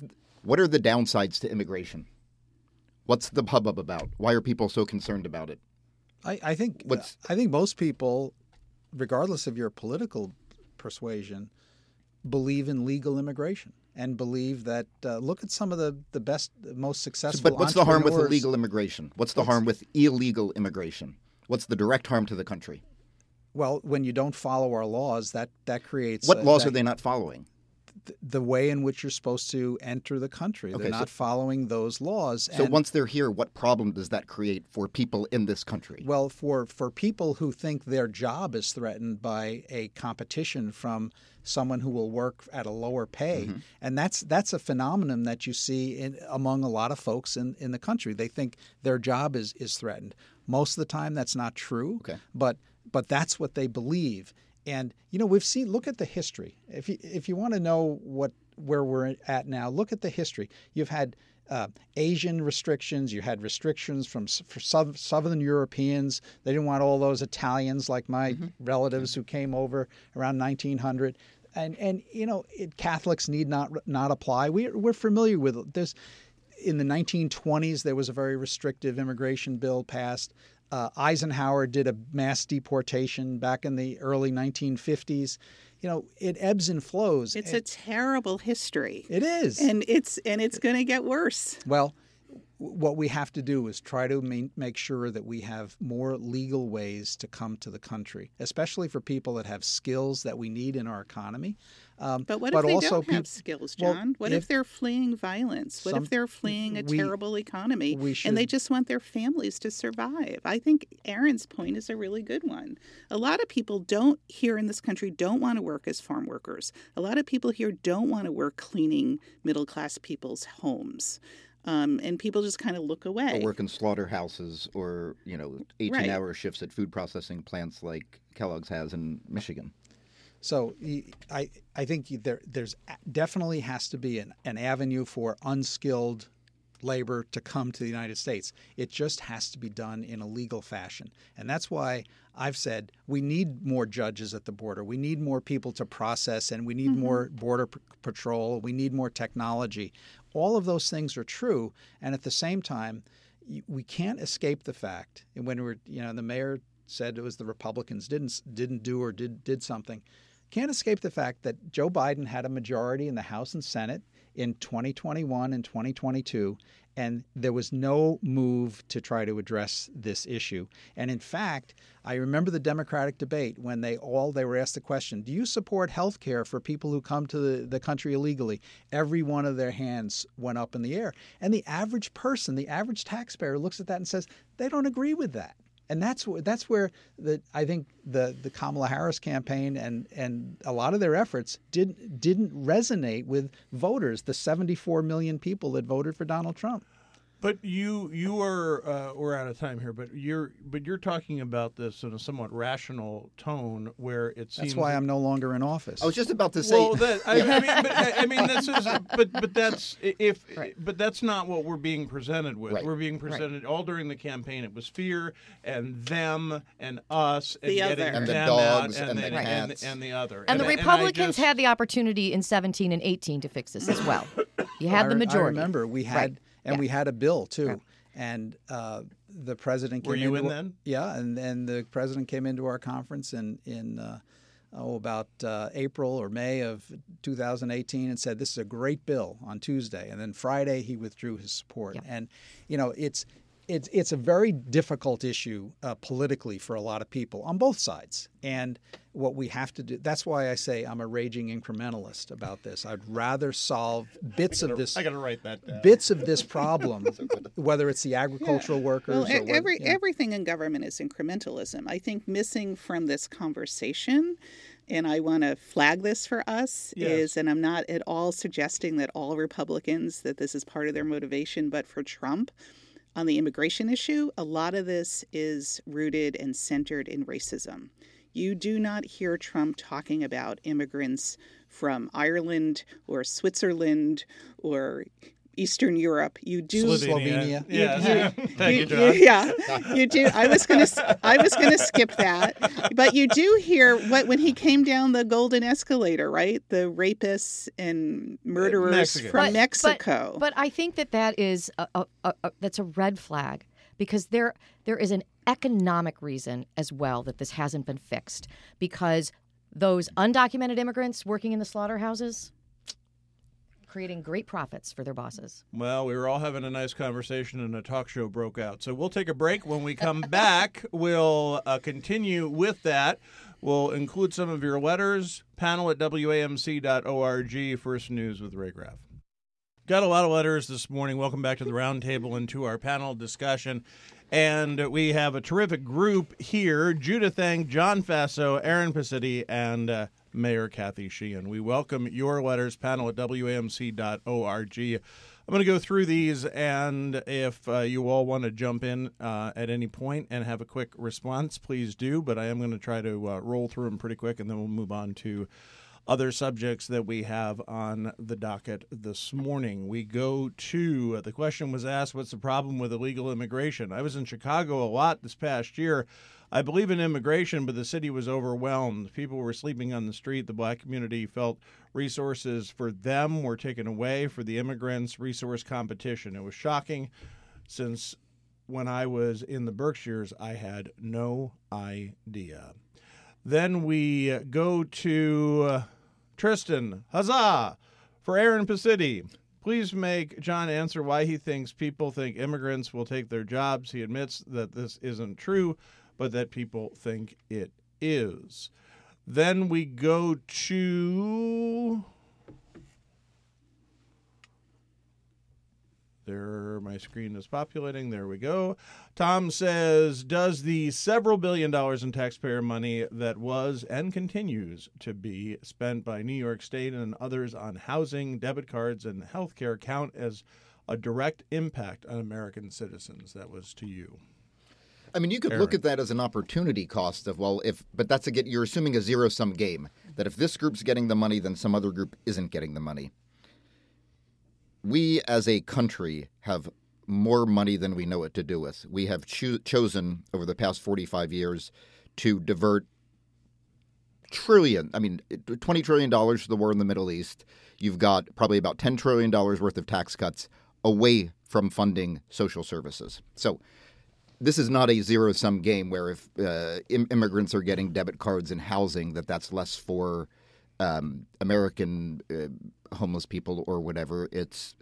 What are the downsides to immigration? What's the hubbub about? Why are people so concerned about it? I, I think What's- I think most people, regardless of your political persuasion, believe in legal immigration and believe that uh, look at some of the, the best, most successful But what's the harm with entrepreneurs. illegal immigration? What's the harm with illegal immigration? What's the direct harm to the country? Well, when you don't follow our laws, that, that creates What uh, laws that- are they not following? the way in which you're supposed to enter the country. Okay, They're so- not following those laws. So And- once they're here, what problem does that create for people in this country? Well, for, for people who think their job is threatened by a competition from someone who will work at a lower pay, Mm-hmm. and that's that's a phenomenon that you see in, among a lot of folks in, in the country. They think their job is, is threatened. Most of the time, that's not true. Okay. But but that's what they believe. And you know, we've seen. Look at the history. If you if you want to know what where we're at now, look at the history. You've had uh, Asian restrictions. You had restrictions from for South, Southern Europeans. They didn't want all those Italians like my Mm-hmm. relatives who came over around nineteen hundred. And and you know, it, Catholics need not not apply. We we're familiar with it. There's in the nineteen twenties there was a very restrictive immigration bill passed. Uh, Eisenhower did a mass deportation back in the early nineteen fifties. You know, it ebbs and flows. It's a terrible history. It is. And it's and it's going to get worse. Well, what we have to do is try to ma- make sure that we have more legal ways to come to the country, especially for people that have skills that we need in our economy. Um, But what if they also don't have peop- skills, well, John? what if, if- they're fleeing violence? What Some- if they're fleeing a we- terrible economy we and they should- just want their families to survive? I think Aaron's point is a really good one. A lot of people don't here in this country don't want to work as farm workers. A lot of people here don't want to work cleaning middle class people's homes. Um, and people just kind of look away. Or work in slaughterhouses or, you know, eighteen-hour shifts at food processing plants like Kellogg's has in Michigan. So y- I I think there there's definitely has to be an, an avenue for unskilled labor to come to the United States. It just has to be done in a legal fashion. And that's why I've said we need more judges at the border. We need more people to process, and we need Mm-hmm. more border p- patrol. We need more technology. All of those things are true. And at the same time, y- we can't escape the fact, and when we're, you know, the mayor said it was the Republicans didn't didn't do or did did something. Can't escape the fact that Joe Biden had a majority in the House and Senate in twenty twenty-one and twenty twenty-two, and there was no move to try to address this issue. And in fact, I remember the Democratic debate when they all they were asked the question, do you support health care for people who come to the, the country illegally? Every one of their hands went up in the air. And the average person, the average taxpayer looks at that and says, they don't agree with that. And that's where that's where the I think the, the Kamala Harris campaign and, and a lot of their efforts didn't didn't resonate with voters, the seventy-four million people that voted for Donald Trump. But you you are uh, we're out of time here. But you're but you're talking about this in a somewhat rational tone, where it seems That's why I'm no longer in office. I was just about to say. Well, that, I, I mean, but, I, I mean, this is, but but that's if, Right. but that's not what we're being presented with. Right. We're being presented all during the campaign. It was fear and them and us and The getting other. And the them dogs out and and, the and, cats. and the other. And the I- I Republicans just- had the opportunity in seventeen and eighteen to fix this as well. You had I, the re- majority. I remember we had Right. and Yeah. we had a bill too. Yeah. And uh, the president came Were you into in our- then? Yeah, and and the president came into our conference in in uh, oh about uh, April or May of two thousand eighteen and said this is a great bill on Tuesday, and then Friday he withdrew his support. Yeah. And you know it's it's it's a very difficult issue uh, politically for a lot of people on both sides. And what we have to do, that's why I say I'm a raging incrementalist about this. I'd rather solve bits of this I got to write that down. bits of this problem, whether it's the agricultural workers Well, or e- what- every you know. everything in government is incrementalism. I think missing from this conversation, and I want to flag this for us, Yes. is, and I'm not at all suggesting that all Republicans that this is part of their motivation, but for Trump on the immigration issue, a lot of this is rooted and centered in racism. You do not hear Trump talking about immigrants from Ireland or Switzerland or Eastern Europe. You do Slovenia. Yeah. You, Thank you, you, John. you- yeah, you do. I was gonna, I was gonna skip that, but you do hear what when he came down the golden escalator, right? The rapists and murderers Mexican. from But- Mexico. But, but I think that that is a, a, a, a, that's a red flag because there there is an economic reason as well that this hasn't been fixed because those undocumented immigrants working in the slaughterhouses creating great profits for their bosses. Well, we were all having a nice conversation and a talk show broke out. So we'll take a break. When we come back, we'll uh, continue with that. We'll include some of your letters. Panel at W A M C dot org. First News with Ray Graff. Got a lot of letters this morning. Welcome back to the roundtable and to our panel discussion. And we have a terrific group here. Judith Eng, John Faso, Aaron Pacitti, and uh, Mayor Kathy Sheehan. We welcome your letters, panel at W A M C dot org. I'm going to go through these, and if uh, you all want to jump in uh, at any point and have a quick response, please do. But I am going to try to uh, roll through them pretty quick, and then we'll move on to other subjects that we have on the docket this morning. We go to, uh, the question was asked, what's the problem with illegal immigration? I was in Chicago a lot this past year. I believe in immigration, but the city was overwhelmed. People were sleeping on the street. The black community felt resources for them were taken away. For the immigrants, resource competition. It was shocking since when I was in the Berkshires, I had no idea. Then we go to uh, Tristan. Huzzah! For Aaron Pacitti. Please make John answer why he thinks people think immigrants will take their jobs. He admits that this isn't true, but that people think it is. Then we go to... There, my screen is populating. There we go. Tom says, does the several billion dollars in taxpayer money that was and continues to be spent by New York State and others on housing, debit cards, and health care count as a direct impact on American citizens? That was to you. I mean, you could Aaron. look at that as an opportunity cost of, well, if, but that's a get, you're assuming a zero-sum game, that if this group's getting the money, then some other group isn't getting the money. We, as a country, have more money than we know what to do with. We have cho- chosen, over the past forty-five years, to divert trillion, I mean, twenty trillion dollars for the war in the Middle East. You've got probably about ten trillion dollars worth of tax cuts away from funding social services. So this is not a zero-sum game where if uh, im- immigrants are getting debit cards and housing, that that's less for um, American uh, homeless people or whatever. It's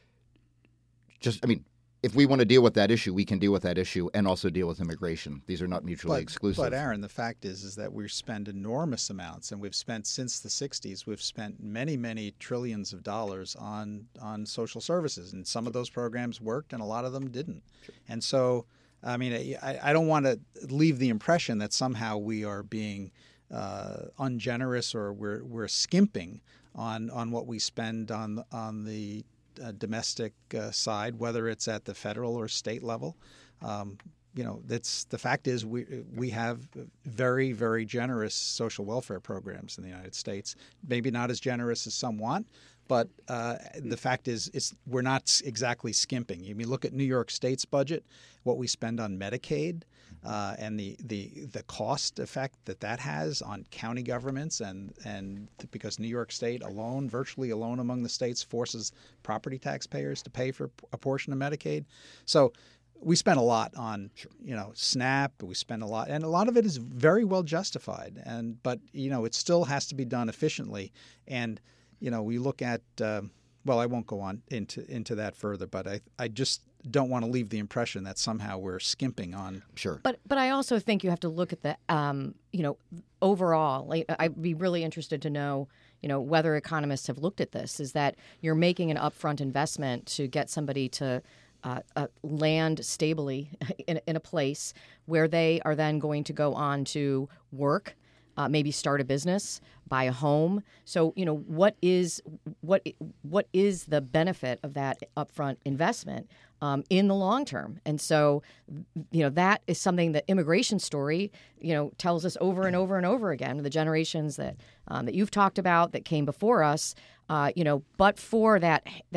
just, I mean, if we want to deal with that issue, we can deal with that issue and also deal with immigration. These are not mutually But, exclusive. but Aaron, the fact is, is that we spend enormous amounts, and we've spent since the sixties. We've spent many, many trillions of dollars on on social services, and some of those programs worked, and a lot of them didn't. Sure. And so, I mean, I, I don't want to leave the impression that somehow we are being uh, ungenerous or we're we're skimping on on what we spend on on the uh, domestic uh, side, whether it's at the federal or state level. Um, you know, that's the fact is we we have very, very generous social welfare programs in the United States. Maybe not as generous as some want, but uh, the fact is it's, we're not exactly skimping. You mean, look at New York State's budget, what we spend on Medicaid, uh, and the, the the cost effect that that has on county governments, and and because New York State alone, virtually alone among the states, forces property taxpayers to pay for a portion of Medicaid. So we spend a lot on, you know, SNAP. We spend a lot, and a lot of it is very well justified. And but you know, it still has to be done efficiently. And you know, we look at uh, well, I won't go on into into that further, but I I just don't want to leave the impression that somehow we're skimping on. Sure. But but I also think you have to look at the um, you know, overall. Like, I'd be really interested to know, you know, whether economists have looked at this. Is that you're making an upfront investment to get somebody to Uh, uh, land stably in, in a place where they are then going to go on to work, uh, maybe start a business, buy a home. So, you know, what is what what is the benefit of that upfront investment um, in the long term? And so, you know, that is something that immigration story, you know, tells us over and over and over again. The generations that um, that you've talked about that came before us, uh, you know, but for that that.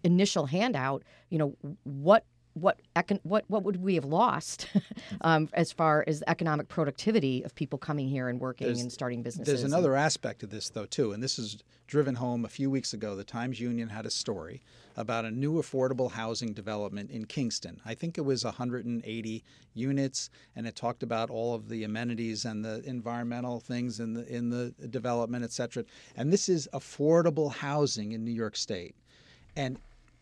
initial handout, you know, what what econ- what what would we have lost um, as far as the economic productivity of people coming here and working There's- and starting businesses? There's and- another aspect of this, though, too, and this is driven home a few weeks ago. The Times-Union had a story about a new affordable housing development in Kingston. I think it was one hundred eighty units, and it talked about all of the amenities and the environmental things in the in the development, et cetera. And this is affordable housing in New York State. And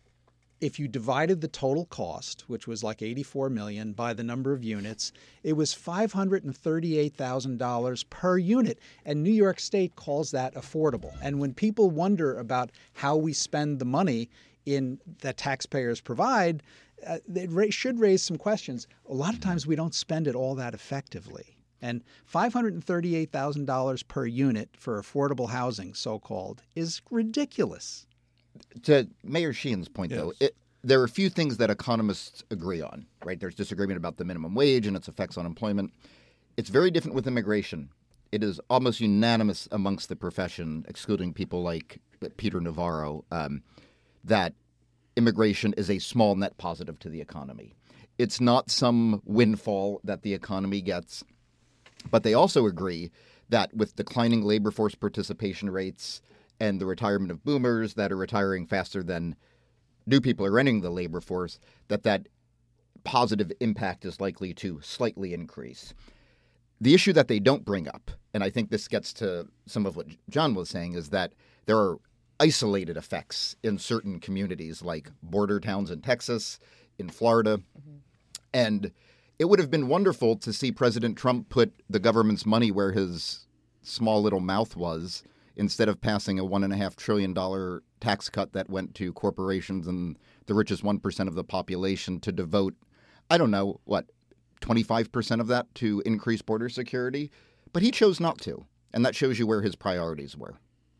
if you divided the total cost, which was like eighty-four million dollars, by the number of units, it was five hundred thirty-eight thousand dollars per unit. And New York State calls that affordable. And when people wonder about how we spend the money in that taxpayers provide, uh, it ra- should raise some questions. A lot of times we don't spend it all that effectively. And five hundred thirty-eight thousand dollars per unit for affordable housing, so-called, is ridiculous. To Mayor Sheehan's point, though, Yes. it, there are a few things that economists agree on, right? There's disagreement about the minimum wage and its effects on employment. It's very different with immigration. It is almost unanimous amongst the profession, excluding people like Peter Navarro, um, that immigration is a small net positive to the economy. It's not some windfall that the economy gets. But they also agree that with declining labor force participation rates and the retirement of boomers that are retiring faster than new people are entering the labor force, that that positive impact is likely to slightly increase. The issue that they don't bring up, and I think this gets to some of what John was saying, is that there are isolated effects in certain communities like border towns in Texas, in Florida, mm-hmm. and it would have been wonderful to see President Trump put the government's money where his small little mouth was, instead of passing a one point five trillion dollars tax cut that went to corporations and the richest one percent of the population to devote, I don't know, what, twenty-five percent of that to increase border security? But he chose not to, and that shows you where his priorities were.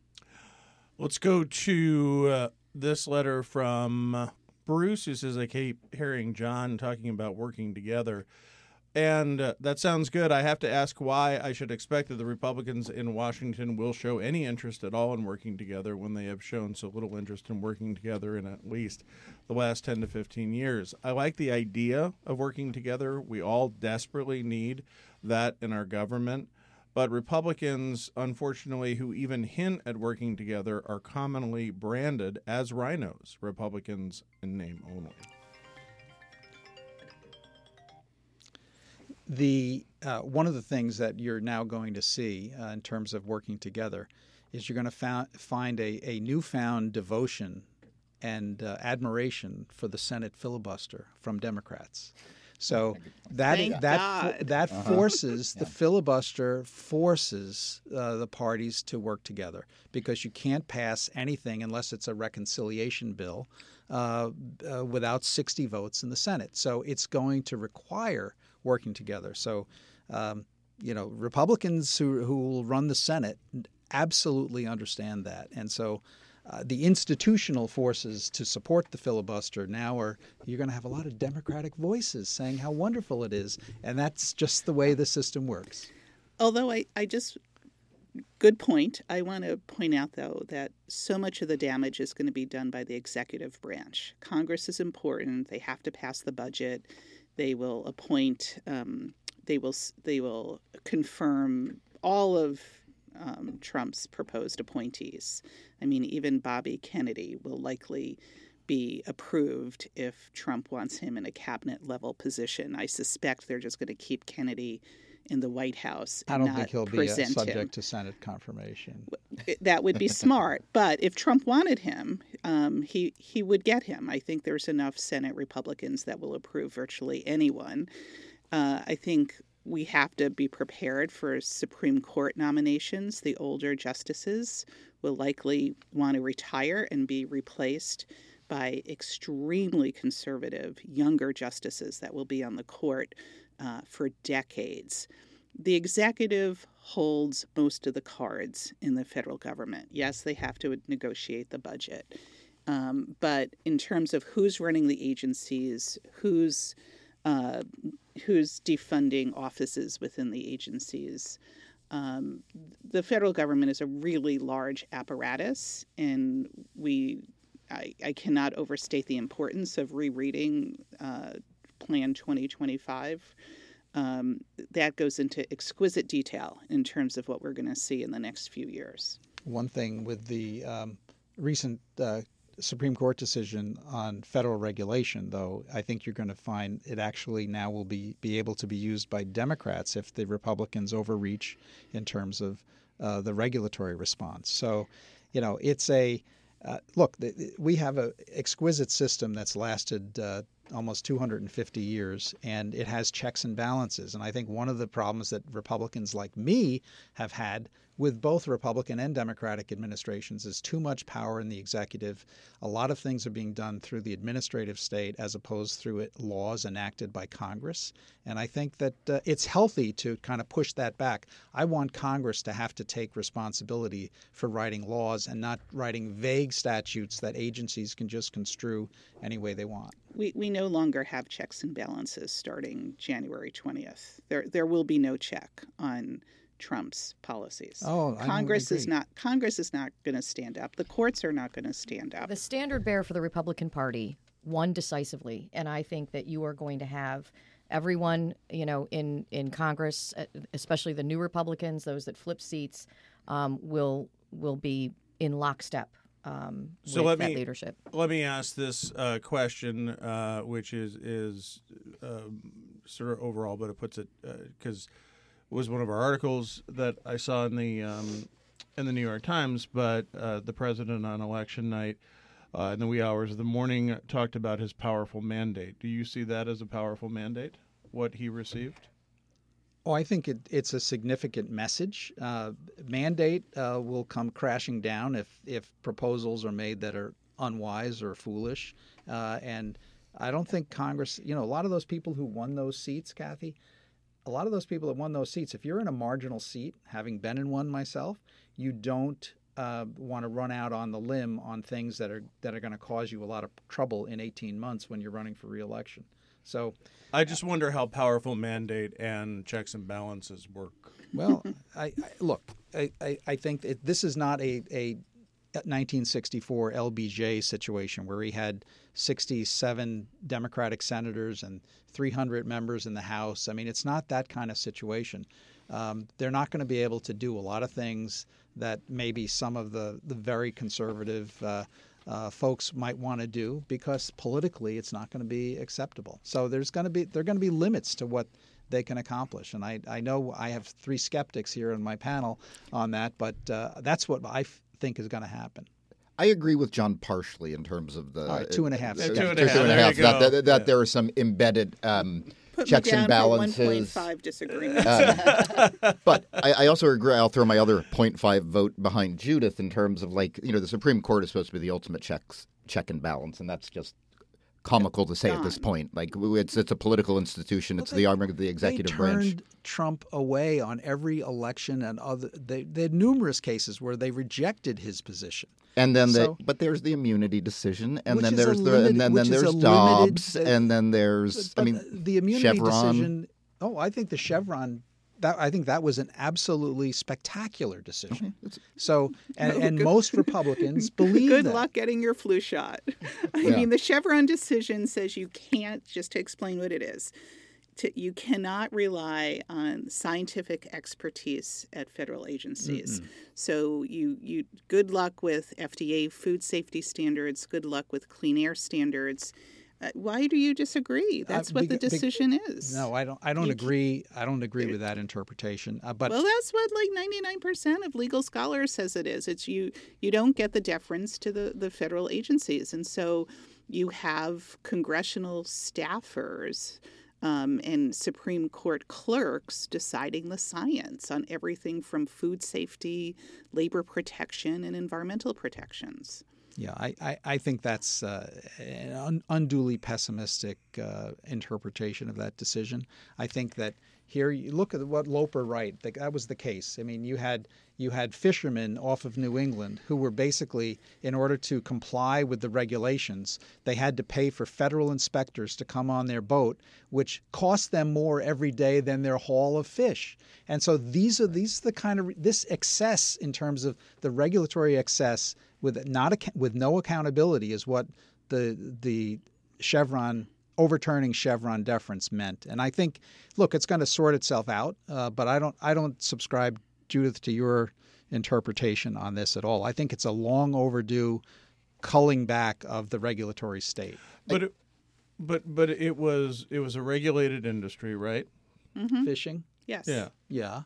Let's go to uh, this letter from uh, Bruce, who says, I keep hearing John talking about working together. And uh, that sounds good. I have to ask why I should expect that the Republicans in Washington will show any interest at all in working together when they have shown so little interest in working together in at least the last ten to fifteen years. I like the idea of working together. We all desperately need that in our government. But Republicans, unfortunately, who even hint at working together are commonly branded as rhinos, Republicans in name only. The uh, one of the things that you're now going to see uh, in terms of working together is you're going to found, find a, a newfound devotion and uh, admiration for the Senate filibuster from Democrats. So that Thank that God. that Uh-huh. forces Yeah. the filibuster forces uh, the parties to work together, because you can't pass anything unless it's a reconciliation bill uh, uh, without sixty votes in the Senate. So it's going to require working together. So, um, you know, Republicans who who will run the Senate absolutely understand that, and so. Uh, the institutional forces to support the filibuster now are, you're going to have a lot of Democratic voices saying how wonderful it is. And that's just the way the system works. Although I, I just, good point. I want to point out, though, that so much of the damage is going to be done by the executive branch. Congress is important. They have to pass the budget. They will appoint, um, they will, they will confirm all of Um, Trump's proposed appointees. I mean, even Bobby Kennedy will likely be approved if Trump wants him in a cabinet level position. I suspect they're just going to keep Kennedy in the White House and I don't not think he'll be uh, present subject him. to Senate confirmation. That would be smart. But if Trump wanted him, um, he, he would get him. I think there's enough Senate Republicans that will approve virtually anyone. Uh, I think we have to be prepared for Supreme Court nominations. The older justices will likely want to retire and be replaced by extremely conservative younger justices that will be on the court uh, for decades. The executive holds most of the cards in the federal government. Yes, they have to negotiate the budget. Um, but in terms of who's running the agencies, who's uh, who's defunding offices within the agencies, um, the federal government is a really large apparatus, and we I, I cannot overstate the importance of rereading uh, Plan twenty twenty-five. Um, that goes into exquisite detail in terms of what we're going to see in the next few years. One thing with the um, recent uh, Supreme Court decision on federal regulation, though, I think you're going to find it actually now will be, be able to be used by Democrats if the Republicans overreach in terms of uh, the regulatory response. So, you know, it's a uh, look, we have an exquisite system that's lasted uh, almost two hundred fifty years, and it has checks and balances. And I think one of the problems that Republicans like me have had with both Republican and Democratic administrations is too much power in the executive. A lot of things are being done through the administrative state as opposed through it, laws enacted by Congress. And I think that uh, it's healthy to kind of push that back. I want Congress to have to take responsibility for writing laws and not writing vague statutes that agencies can just construe any way they want. We we no longer have checks and balances starting January twentieth. There there will be no check on Trump's policies. Oh, I Congress is not Congress is not going to stand up. The courts are not going to stand up. The standard bearer for the Republican Party won decisively, and I think that you are going to have everyone, you know, in in Congress, especially the new Republicans, those that flip seats, um, will will be in lockstep um, so with let that me, leadership. Let me ask this uh, question, uh, which is is uh, sort of overall, but it puts it because. Uh, was one of our articles that I saw in the um, in the New York Times, but uh, the president on election night uh, in the wee hours of the morning talked about his powerful mandate. Do you see that as a powerful mandate, what he received? Oh, I think it, it's a significant message. Uh, mandate uh, will come crashing down if, if proposals are made that are unwise or foolish. Uh, and I don't think Congress, you know, a lot of those people who won those seats, Kathy, a lot of those people that won those seats, if you're in a marginal seat, having been in one myself, you don't uh, want to run out on the limb on things that are that are going to cause you a lot of trouble in eighteen months when you're running for re-election. So, I just wonder how powerful mandate and checks and balances work. Well, I, I look, I, I, I think that this is not a, a nineteen sixty-four L B J situation where he had sixty-seven Democratic senators and three hundred members in the House. I mean, it's not that kind of situation. Um, they're not going to be able to do a lot of things that maybe some of the, the very conservative uh, uh, folks might want to do because politically it's not going to be acceptable. So there's going to be there are going to be limits to what they can accomplish. And I, I know I have three skeptics here on my panel on that, but uh, that's what I f- think is going to happen. I agree with John partially in terms of the All right, two and a half. Uh, two two and and a half. a There half. you That, go. that, that Yeah. there are some embedded um, Put checks me down and for balances. one point five disagreements. Um, but I, I also agree. I'll throw my other zero point five vote behind Judith in terms of like you know the Supreme Court is supposed to be the ultimate checks check and balance, and that's just comical to say at this Gone. point. Like it's it's a political institution. It's Well, the they- arm of the executive they branch. turned Trump away on every election, and other they, they had numerous cases where they rejected his position. And then the So- but there's the immunity decision, and Which then is a there's the limited- and then, which then is a there's limited- Dobbs, uh, and then there's But I mean the immunity Chevron. decision. Oh, I think the Chevron. That I think that was an absolutely spectacular decision. So, and, No, and good- most Republicans believe Good that. luck getting your flu shot. I Yeah. mean, the Chevron decision says you can't, just to explain what it is, to, you cannot rely on scientific expertise at federal agencies. So you, you good luck with F D A food safety standards, good luck with clean air standards. Uh, why do you disagree? That's Uh, what the beca- bec- decision is. No, I don't. I don't You agree. I don't agree with that interpretation. Uh, but Well, that's what like ninety-nine percent of legal scholars says it is. It's you you don't get the deference to the, the federal agencies. And so you have congressional staffers um, and Supreme Court clerks deciding the science on everything from food safety, labor protection, and environmental protections. Yeah, I, I, I think that's uh, an un- unduly pessimistic uh, interpretation of that decision. I think that Here, you look at what Loper Wright. That was the case. I mean, you had you had fishermen off of New England who were basically, in order to comply with the regulations, they had to pay for federal inspectors to come on their boat, which cost them more every day than their haul of fish. And so these are these are the kind of this excess in terms of the regulatory excess with not with no accountability is what the the Chevron. Overturning Chevron deference meant. And I think, look, it's going to sort itself out. Uh, but I don't, I don't subscribe, Judith, to your interpretation on this at all. I think it's a long overdue culling back of the regulatory state. But, it, but, but it was, it was a regulated industry, right? Mm-hmm. Fishing. Yes. Yeah. Yeah.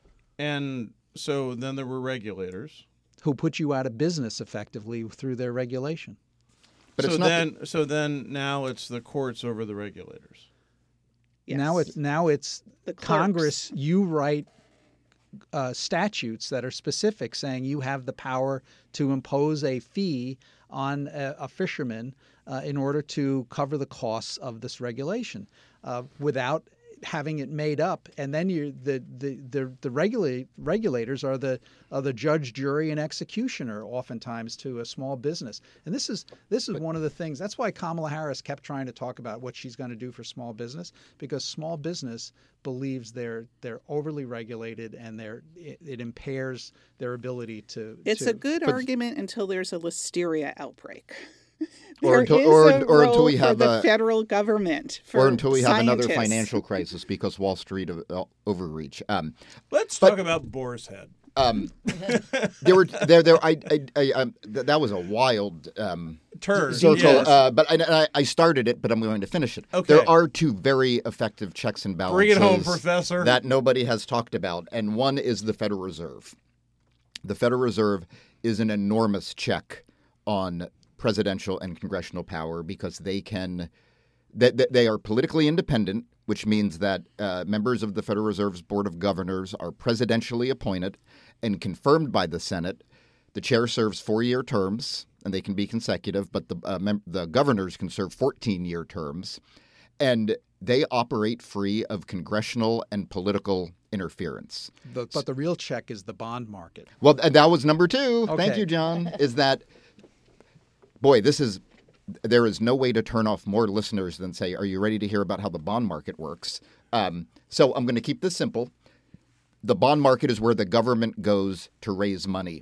And so then there were regulators who put you out of business effectively through their regulation. But so it's not then, the... so then now it's the courts over the regulators. Yes. Now it's now it's the clerks. Congress. You write uh, statutes that are specific, saying you have the power to impose a fee on a, a fisherman uh, in order to cover the costs of this regulation, uh, without having it made up. And then you the the the, the regulate, regulators are the are the judge, jury, and executioner oftentimes to a small business. And this is this is but, one of the things. That's why Kamala Harris kept trying to talk about what she's going to do for small business, because small business believes they're they're overly regulated and they're it, it impairs their ability to. It's to, a good but, argument until there's a listeria outbreak. Or there until, is or, a or until we role have for the a, federal government, for or until we have scientists. another financial crisis because Wall Street uh, overreach. Um, Let's but, talk about Boar's Head. Um, there were there there I, I, I um, th- that was a wild um, turn circle. Yes. Uh, but I, I, I started it, but I'm going to finish it. Okay. There are two very effective checks and balances. Bring it home, Professor. That nobody has talked about, and one is the Federal Reserve. The Federal Reserve is an enormous check on presidential and congressional power because they can they, they are politically independent, which means that uh, members of the Federal Reserve's Board of Governors are presidentially appointed and confirmed by the Senate. The chair serves four-year terms, and they can be consecutive, but the uh, mem- the governors can serve fourteen-year terms, and they operate free of congressional and political interference. The, but the real check is the bond market. Well, and that was number two. Okay. Thank you, John. Is that, boy, this is, there is no way to turn off more listeners than say, are you ready to hear about how the bond market works? Um, so I'm going to keep this simple. The bond market is where the government goes to raise money.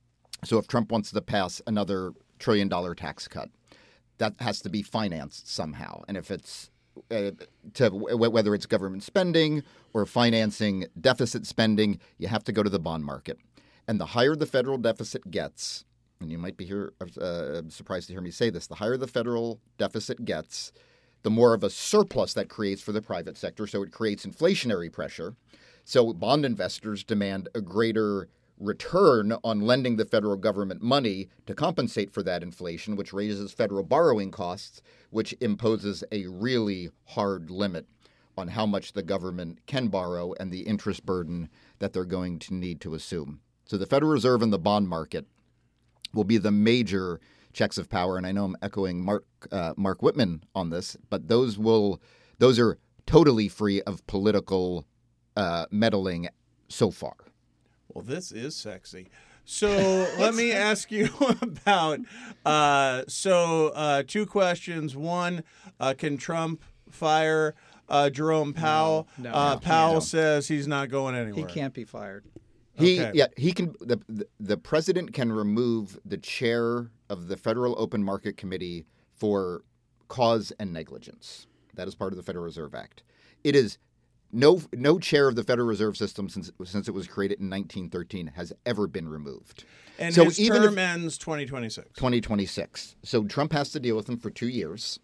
So if Trump wants to pass another trillion dollar tax cut, that has to be financed somehow. And if it's uh, to w- whether it's government spending or financing deficit spending, you have to go to the bond market. And the higher the federal deficit gets, and you might be here uh, surprised to hear me say this, the higher the federal deficit gets, the more of a surplus that creates for the private sector. So it creates inflationary pressure. So bond investors demand a greater return on lending the federal government money to compensate for that inflation, which raises federal borrowing costs, which imposes a really hard limit on how much the government can borrow and the interest burden that they're going to need to assume. So the Federal Reserve and the bond market will be the major checks of power, and I know I'm echoing Mark uh, Mark Whitman on this, but those will those are totally free of political Uh, meddling so far. Well, this is sexy. So let me ask you about, uh, so uh, two questions. One, uh, can Trump fire uh, Jerome Powell? No, no, uh, no, Powell no. says he's not going He anywhere. can't be fired. He, Okay. yeah, he can. The, the the president can remove the chair of the Federal Open Market Committee for cause and negligence. That is part of the Federal Reserve Act. It is. No, no chair of the Federal Reserve System since since it was created in nineteen thirteen has ever been removed. And so his even term if, ends twenty twenty-six. twenty twenty-six. So Trump has to deal with him for two years.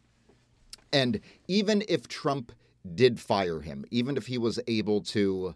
And even if Trump did fire him, even if he was able to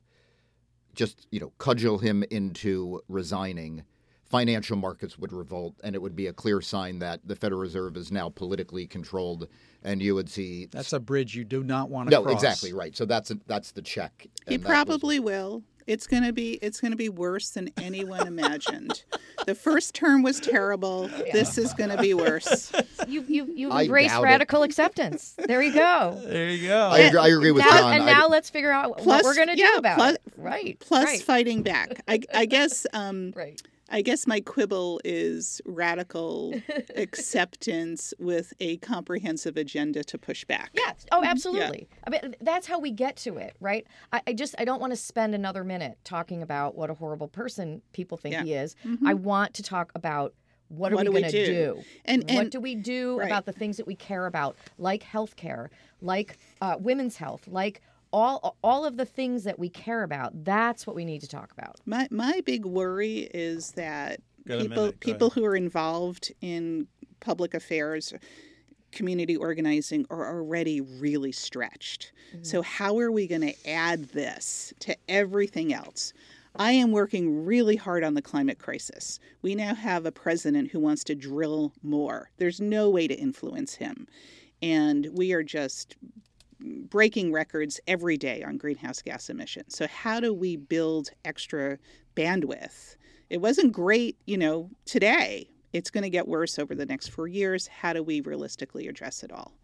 just, you know, cudgel him into resigning, financial markets would revolt, and it would be a clear sign that the Federal Reserve is now politically controlled, and you would see That's a bridge you do not want to no, cross. exactly right. So that's a, that's the check. He And that probably will. It's gonna be it's gonna be worse than anyone imagined. The first term was terrible. Yeah. This is gonna be worse. You you you I embrace doubt radical it. acceptance. There you go. There you go. I agree, I agree with now, John. And I- now let's figure out Plus- what we're going to yeah, do about plus- it. Right. Plus right. fighting back. I, I guess um, Right. I guess my quibble is radical acceptance with a comprehensive agenda to push back. Yes. Oh, absolutely. I mean, that's how we get to it, right? I, I just I don't want to spend another minute talking about what a horrible person people think Yeah. he is. Mhm. I want to talk about what are What we do we going to do? do? And- what and- do we do right. about the things that we care about, like healthcare, like uh, women's health, like all all of the things that we care about? That's what we need to talk about. My my big worry is that Got a people minute. Go people ahead. who are involved in public affairs, community organizing, are already really stretched. So how are we going to add this to everything else? I am working really hard on the climate crisis. We now have a president who wants to drill more. There's no way to influence him. And we are just breaking records every day on greenhouse gas emissions. So how do we build extra bandwidth? It wasn't great, you know, today. It's going to get worse over the next four years. How do we realistically address it all?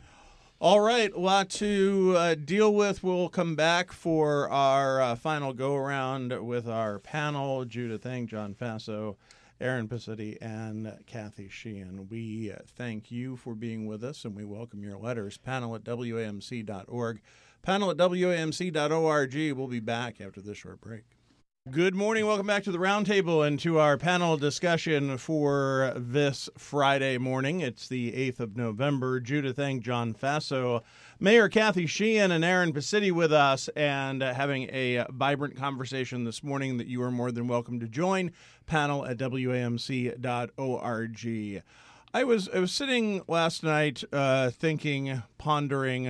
All right, a lot to uh, deal with. We'll come back for our uh, final go-around with our panel, Judith Eng, John Faso, Aaron Pacitti, and Kathy Sheehan. We uh, thank you for being with us, and we welcome your letters. Panel at W A M C dot org. Panel at W A M C dot org. We'll be back after this short break. Good morning. Welcome back to the Roundtable and to our panel discussion for this Friday morning. It's the eighth of November. Judith Eng, John Faso, Mayor Kathy Sheehan, and Aaron Pacitti with us, and uh, having a vibrant conversation this morning that you are more than welcome to join. Panel at W A M C dot org. I was I was sitting last night uh, thinking, pondering,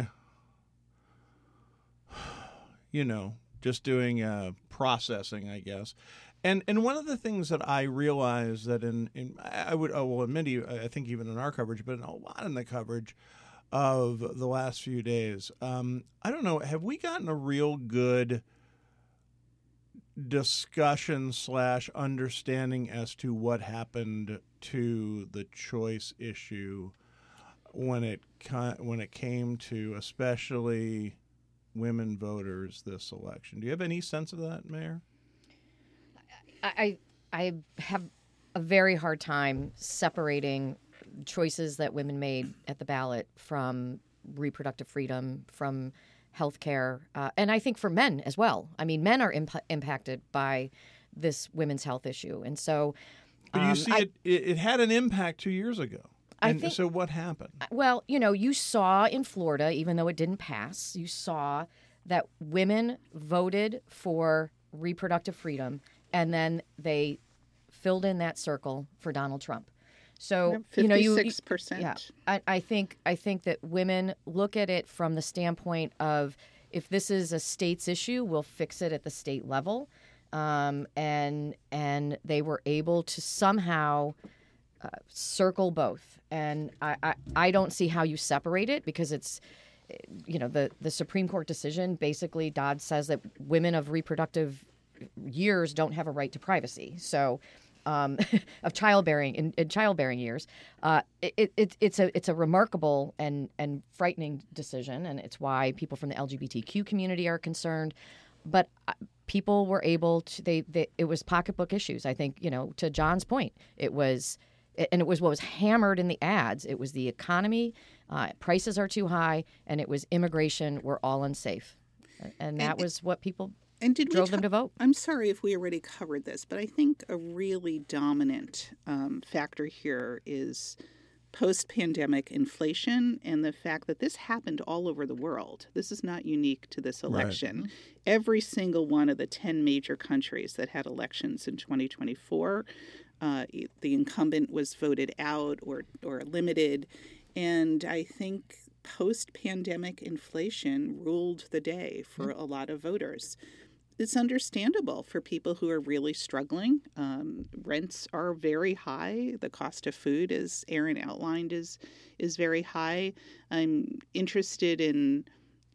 you know, just doing uh, processing, I guess. And and one of the things that I realized that in, in I would I will admit to you, I think even in our coverage, but in a lot in the coverage of the last few days, um, I don't know, have we gotten a real good discussion slash understanding as to what happened to the choice issue when it when it came to especially women voters this election? Do you have any sense of that, Mayor? I I have a very hard time separating choices that women made at the ballot from reproductive freedom, from health care, uh, and I think for men as well. I mean, men are imp- impacted by this women's health issue, and so. But you um, see, I, it, it it had an impact two years ago. I And think- so what happened? Well, you know, you saw in Florida, even though it didn't pass, you saw that women voted for reproductive freedom, and then they filled in that circle for Donald Trump. So you know, you, you fifty-six percent. yeah, I, I think I think that women look at it from the standpoint of, if this is a state's issue, we'll fix it at the state level, um, and and they were able to somehow uh, circle both. And I, I I don't see how you separate it, because it's, you know, the the Supreme Court decision basically, Dodd says that women of reproductive years don't have a right to privacy. So. Um, of childbearing in, in childbearing years, uh, it, it, it's a it's a remarkable and and frightening decision, and it's why people from the L G B T Q community are concerned. But uh, people were able to they, they it was pocketbook issues. I think, you know, to John's point, it was and it was what was hammered in the ads. It was the economy, uh, prices are too high, and it was immigration. We're all unsafe, and that And- was what people. And did drove we them to vote. I'm sorry if we already covered this, but I think a really dominant um, factor here is post-pandemic inflation and the fact that this happened all over the world. This is not unique to this election. Right. Every single one of the ten major countries that had elections in twenty twenty-four, uh, the incumbent was voted out or, or limited. And I think post-pandemic inflation ruled the day for a lot of voters. It's understandable for people who are really struggling. Um, rents are very high. The cost of food, as Aaron outlined, is is very high. I'm interested in,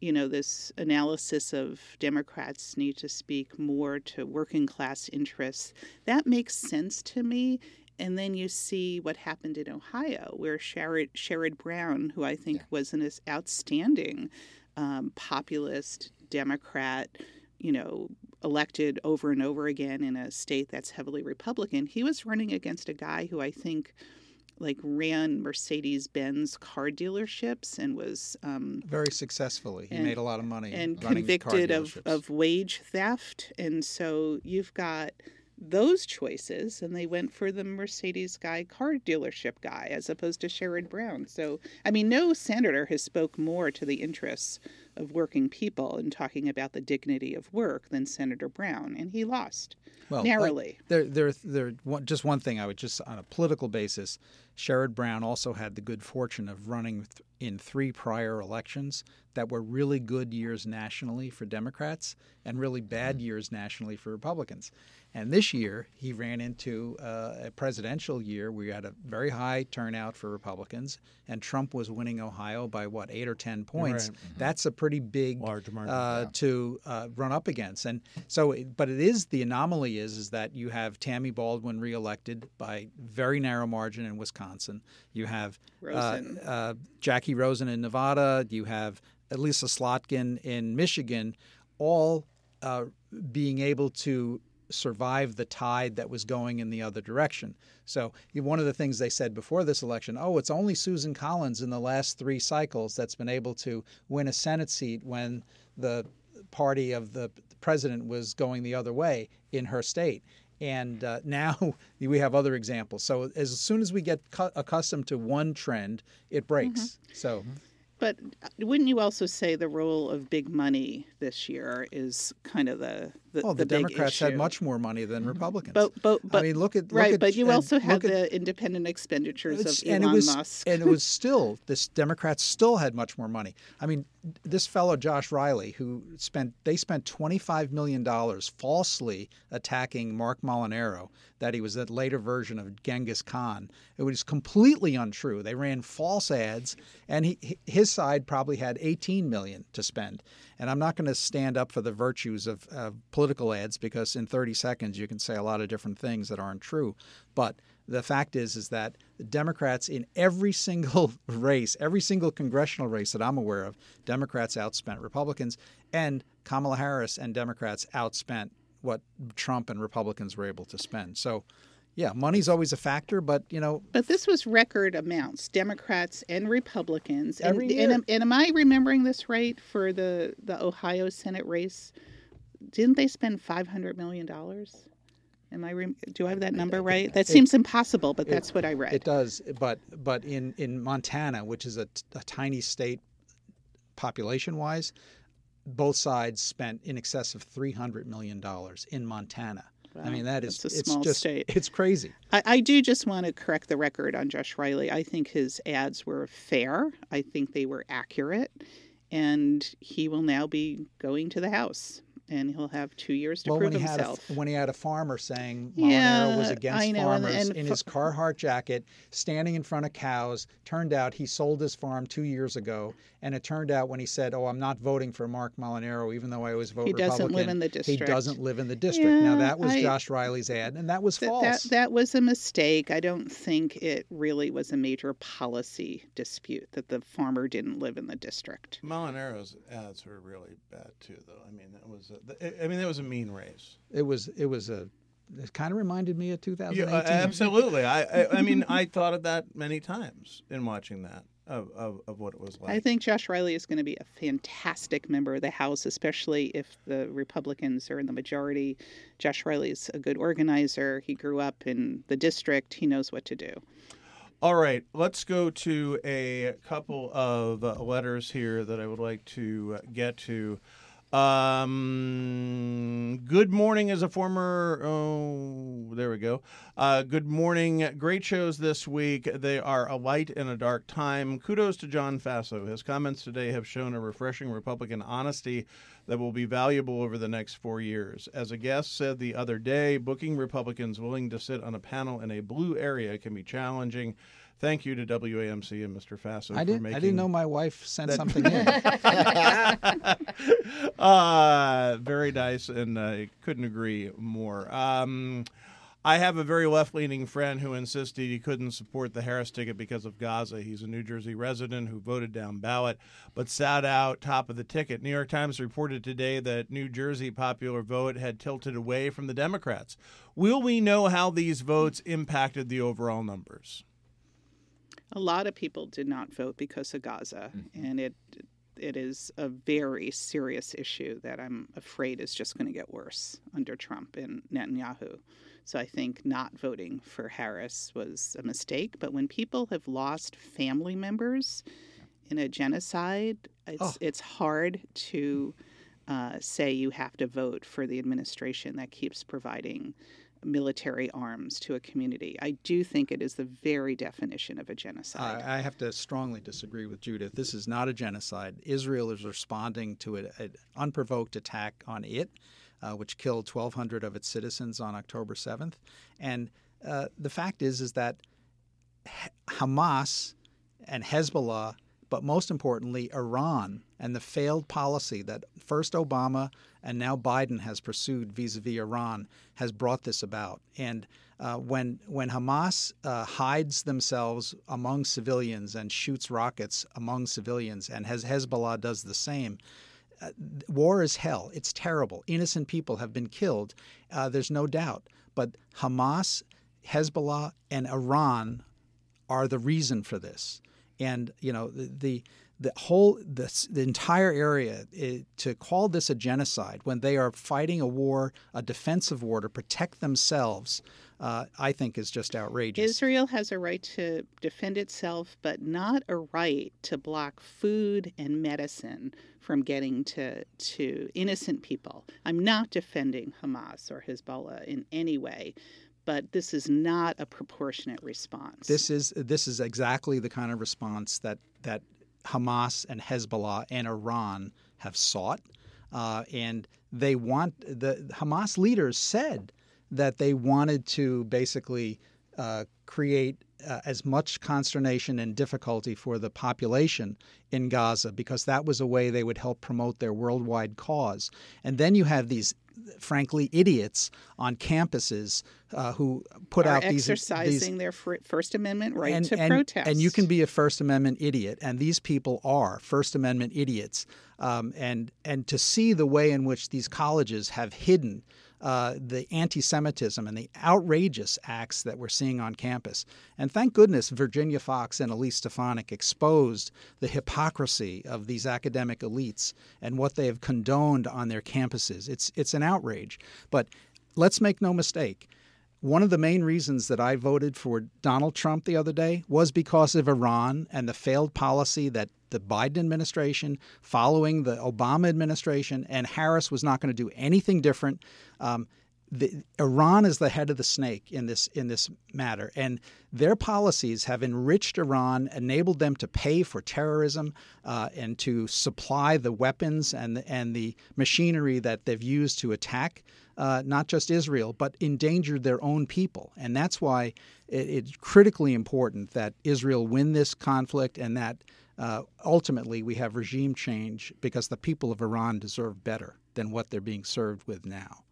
you know, this analysis of Democrats need to speak more to working class interests, that makes sense to me. And then you see what happened in Ohio, where Sherrod, Sherrod Brown, who I think yeah. was an outstanding um, populist Democrat, you know, elected over and over again in a state that's heavily Republican, he was running against a guy who I think like ran Mercedes-Benz car dealerships and was um, very successfully. He and, made a lot of money and running convicted car of, of wage theft. And so you've got those choices, and they went for the Mercedes guy, car dealership guy, as opposed to Sherrod Brown. So, I mean, no senator has spoke more to the interests of working people and talking about the dignity of work than Senator Brown, and he lost well, narrowly. Uh, there, there, there. One, just one thing I would just on a political basis, Sherrod Brown also had the good fortune of running th- in three prior elections that were really good years nationally for Democrats and really bad years nationally for Republicans. And this year, he ran into uh, a presidential year where you had a very high turnout for Republicans, and Trump was winning Ohio by, what, eight or ten points. Right. Mm-hmm. That's a pretty big large margin uh, yeah. to uh, run up against. And so, but it is, the anomaly is, is that you have Tammy Baldwin reelected by very narrow margin in Wisconsin. You have uh, uh, Jackie Rosen in Nevada. You have Lisa Slotkin in Michigan, all uh, being able to survive the tide that was going in the other direction. So one of the things they said before this election, oh, it's only Susan Collins in the last three cycles that's been able to win a Senate seat when the party of the president was going the other way in her state. And uh, now we have other examples. So as soon as we get cu- accustomed to one trend, it breaks. Mm-hmm. So. But wouldn't you also say the role of big money this year is kind of the the, well, the, the Democrats big issue? had much more money than Republicans. But, but, but, I mean, look at look right. At, but you also had the at, independent expenditures of and Elon it was, Musk, and it was still this Democrats still had much more money. I mean, this fellow Josh Riley, who spent they spent twenty-five million dollars falsely attacking Mark Molinaro, that he was a later version of Genghis Khan. It was completely untrue. They ran false ads, and he, his side probably had eighteen million dollars to spend. And I'm not going to stand up for the virtues of uh, political ads, because in thirty seconds you can say a lot of different things that aren't true. But the fact is, is that the Democrats in every single race, every single congressional race that I'm aware of, Democrats outspent Republicans, and Kamala Harris and Democrats outspent what Trump and Republicans were able to spend. So, yeah, money's always a factor, but, you know. But this was record amounts, Democrats and Republicans. Every and, year. And, and am I remembering this right for the, the Ohio Senate race? Didn't they spend five hundred million dollars? Am I re- do I have that number right? That it, seems impossible, but that's it, what I read. It does, but but in, in Montana, which is a, a tiny state population-wise, both sides spent in excess of three hundred million dollars in Montana. Wow, I mean, that is, it's it's just, state. It's crazy. I, I do just want to correct the record on Josh Riley. I think his ads were fair. I think they were accurate. And he will now be going to the House. And he'll have two years to well, prove when he himself. Had a, when he had a farmer saying Molinaro yeah, was against know, farmers and, and in fa- his Carhartt jacket, standing in front of cows, turned out he sold his farm two years ago. And it turned out when he said, oh, I'm not voting for Mark Molinaro, even though I always vote he Republican. He doesn't live in the district. He doesn't live in the district. Yeah, now, that was I, Josh Riley's ad, and that was th- false. That, that was a mistake. I don't think it really was a major policy dispute that the farmer didn't live in the district. Molinaro's ads were really bad, too, though. I mean, that was a, I mean, that was a mean race. It was, it was a... It kind of reminded me of two thousand eighteen. Yeah, uh, absolutely. I, I I mean, I thought of that many times in watching that, of, of, of what it was like. I think Josh Riley is going to be a fantastic member of the House, especially if the Republicans are in the majority. Josh Riley's a good organizer. He grew up in the district. He knows what to do. All right, let's go to a couple of uh, letters here that I would like to uh, get to. Um, good morning as a former, oh, there we go. Uh, good morning. Great shows this week. They are a light in a dark time. Kudos to John Faso. His comments today have shown a refreshing Republican honesty that will be valuable over the next four years. As a guest said the other day, booking Republicans willing to sit on a panel in a blue area can be challenging. thank you to W A M C and Mister Faso I for didn't. making. I didn't know my wife sent that- something in. uh, very nice, and I couldn't agree more. Um, I have a very left-leaning friend who insisted he couldn't support the Harris ticket because of Gaza. He's a New Jersey resident who voted down ballot, but sat out top of the ticket. New York Times reported today that New Jersey popular vote had tilted away from the Democrats. Will we know how these votes impacted the overall numbers? A lot of people did not vote because of Gaza, mm-hmm. and it it is a very serious issue that I'm afraid is just going to get worse under Trump and Netanyahu. So I think not voting for Harris was a mistake. But when people have lost family members in a genocide, it's oh. it's hard to uh, say you have to vote for the administration that keeps providing military arms to a community. I do think it is the very definition of a genocide. I, I have to strongly disagree with Judith. This is not a genocide. Israel is responding to an unprovoked attack on it, uh, which killed twelve hundred of its citizens on October seventh. And uh, the fact is, is that Hamas and Hezbollah, but most importantly, Iran and the failed policy that first Obama and now Biden has pursued vis-a-vis Iran has brought this about. And uh, when when Hamas uh, hides themselves among civilians and shoots rockets among civilians, and Hez- Hezbollah does the same, uh, war is hell. It's terrible. Innocent people have been killed. Uh, there's no doubt. But Hamas, Hezbollah, and Iran are the reason for this. And, you know, the the, the whole, the, the entire area, it, to call this a genocide when they are fighting a war, a defensive war to protect themselves, uh, I think is just outrageous. Israel has a right to defend itself, but not a right to block food and medicine from getting to, to innocent people. I'm not defending Hamas or Hezbollah in any way. But this is not a proportionate response. This is this is exactly the kind of response that, that Hamas and Hezbollah and Iran have sought. Uh, and they want the Hamas leaders said that they wanted to basically uh, create uh, as much consternation and difficulty for the population in Gaza because that was a way they would help promote their worldwide cause. And then you have these frankly, idiots on campuses uh, who put are out these exercising these, their First Amendment right and, to and, protest. And you can be a First Amendment idiot, and these people are First Amendment idiots. Um, and and to see the way in which these colleges have hidden Uh, the anti-Semitism and the outrageous acts that we're seeing on campus. And thank goodness Virginia Fox and Elise Stefanik exposed the hypocrisy of these academic elites and what they have condoned on their campuses. It's it's an outrage. But let's make no mistake. One of the main reasons that I voted for Donald Trump the other day was because of Iran and the failed policy that the Biden administration, following the Obama administration, and Harris was not going to do anything different. Um, the, Iran is the head of the snake in this in this matter, and their policies have enriched Iran, enabled them to pay for terrorism uh, and to supply the weapons and the, and the machinery that they've used to attack uh, not just Israel, but endangered their own people. And that's why it, it's critically important that Israel win this conflict and that uh, ultimately we have regime change, because the people of Iran deserve better than what they're being served with now.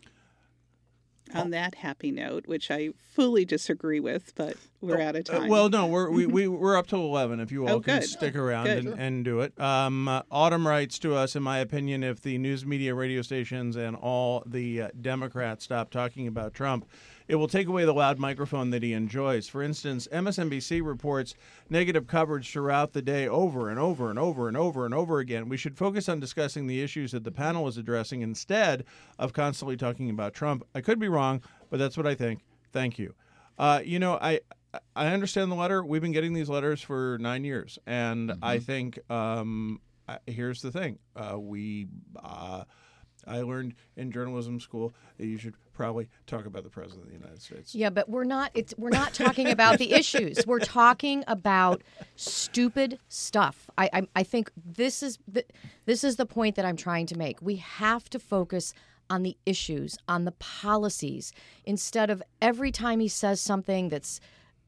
On that happy note, which I fully disagree with, but we're oh, out of time. Uh, well, no, we're we, we we're up till eleven. If you all oh, can good. stick around good. and, and do it. Um, uh, Autumn writes to us, in my opinion, if the news media, radio stations, and all the uh, Democrats stop talking about Trump, it will take away the loud microphone that he enjoys. For instance, M S N B C reports negative coverage throughout the day over and over and over and over and over again. We should focus on discussing the issues that the panel is addressing instead of constantly talking about Trump. I could be wrong, but that's what I think. Thank you. Uh, you know, I I understand the letter. We've been getting these letters for nine years, and mm-hmm. I think um, I, here's the thing. Uh, we uh, I learned in journalism school that you should probably talk about the President of the United States. Yeah, but we're not. It's we're not talking about the issues. We're talking about stupid stuff. I I, I think this is the, this is the point that I'm trying to make. We have to focus on the issues, on the policies, instead of every time he says something that's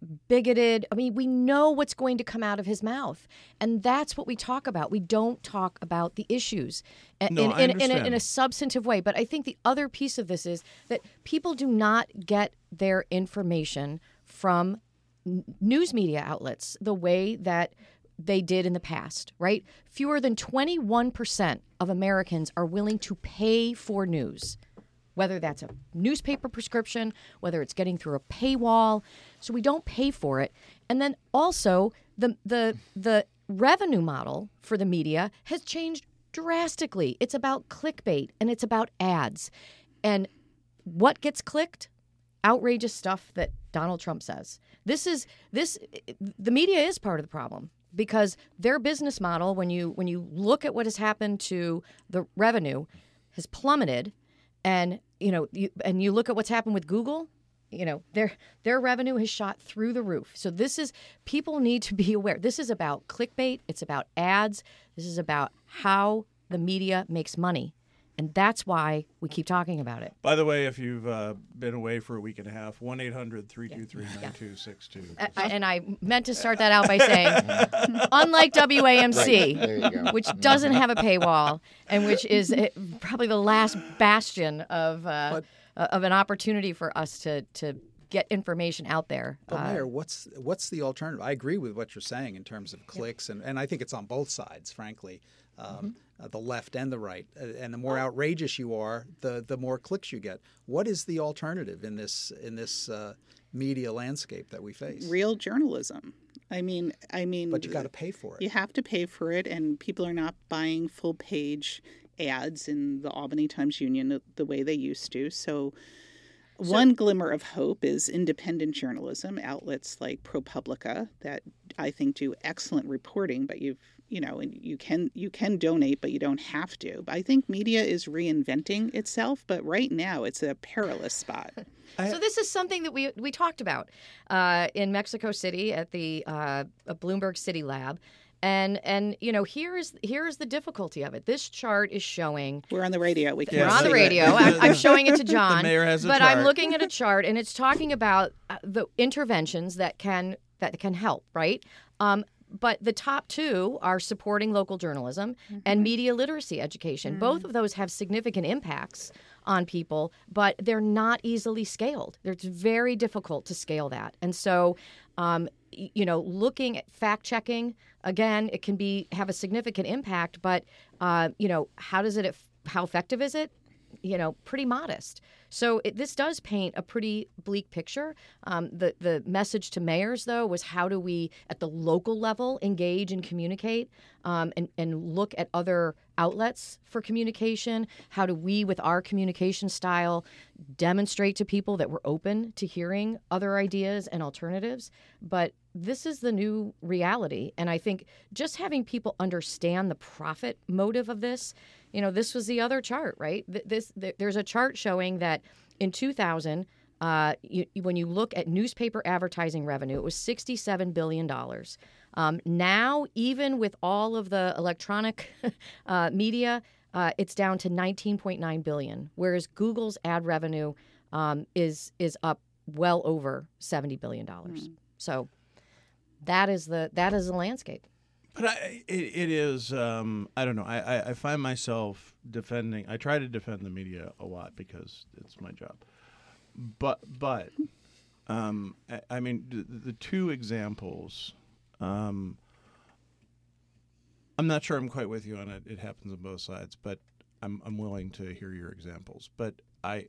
bigoted. I mean, we know what's going to come out of his mouth. And that's what we talk about. We don't talk about the issues in, No, in, I in, in, a, understand. in a substantive way. But I think the other piece of this is that people do not get their information from n- news media outlets the way that they did in the past, right? Fewer than twenty-one percent of Americans are willing to pay for news, whether that's a newspaper prescription, whether it's getting through a paywall. So we don't pay for it. And then also the the the revenue model for the media has changed drastically. It's about clickbait and it's about ads. And what gets clicked? Outrageous stuff that Donald Trump says. This is this the media is part of the problem. Because their business model, when you when you look at what has happened to the revenue, has plummeted, and you know, you, and you look at what's happened with Google, you know, their their revenue has shot through the roof. So this is people need to be aware. This is about clickbait. It's about ads. This is about how the media makes money. And that's why we keep talking about it. By the way, if you've uh, been away for a week and a half, one eight hundred three two three nine two six two. I, and I meant to start that out by saying, unlike W A M C, Right. There you go. which doesn't have a paywall and which is uh, probably the last bastion of uh, uh, of an opportunity for us to to get information out there. But Uh, Mayor, what's what's the alternative? I agree with what you're saying in terms of clicks, and, and I think it's on both sides, frankly, um, Mm-hmm. uh, the left and the right. Uh, and the more outrageous you are, the the more clicks you get. What is the alternative in this in this uh, media landscape that we face? Real journalism. I mean, I mean, But you got to pay for it. You have to pay for it, and people are not buying full page ads in the Albany Times Union the way they used to. So, one glimmer of hope is independent journalism, outlets like ProPublica that I think do excellent reporting, but you've you know, and you can you can donate, but you don't have to. But I think media is reinventing itself, but right now it's a perilous spot. So this is something that we we talked about uh, in Mexico City at the uh, Bloomberg City Lab. And and you know here is here is the difficulty of it. This chart is showing We're on the radio. We can Yeah, we're on so the the- radio. the- I'm, I'm showing it to John. The mayor has a but chart. I'm looking at a chart, and it's talking about uh, the interventions that can that can help, right? Um, but the top two are supporting local journalism and media literacy education. Both of those have significant impacts on people, but they're not easily scaled. It's very difficult to scale that. And so, um, y- you know, looking at fact checking, again, it can be have a significant impact, but, uh, you know, how does it, how effective is it? You know, pretty modest. So it, this does paint a pretty bleak picture. Um, the the message to mayors, though, was how do we, at the local level, engage and communicate um, and, and look at other outlets for communication? How do we, with our communication style, demonstrate to people that we're open to hearing other ideas and alternatives? But this is the new reality. And I think just having people understand the profit motive of this, you know, this was the other chart, right? Th- This th- there's a chart showing that in two thousand, uh, you, when you look at newspaper advertising revenue, it was sixty-seven billion dollars. Um, now, even with all of the electronic uh, media, uh, it's down to nineteen point nine billion dollars, whereas Google's ad revenue um, is is up well over seventy billion dollars. Mm. So that is the that is the landscape. But I, it, it is, um, I don't know, I, I, I find myself defending, I try to defend the media a lot because it's my job. But, but um, I, I mean, the, the two examples, um, I'm not sure I'm quite with you on it. It happens on both sides, but I'm, I'm willing to hear your examples. But I,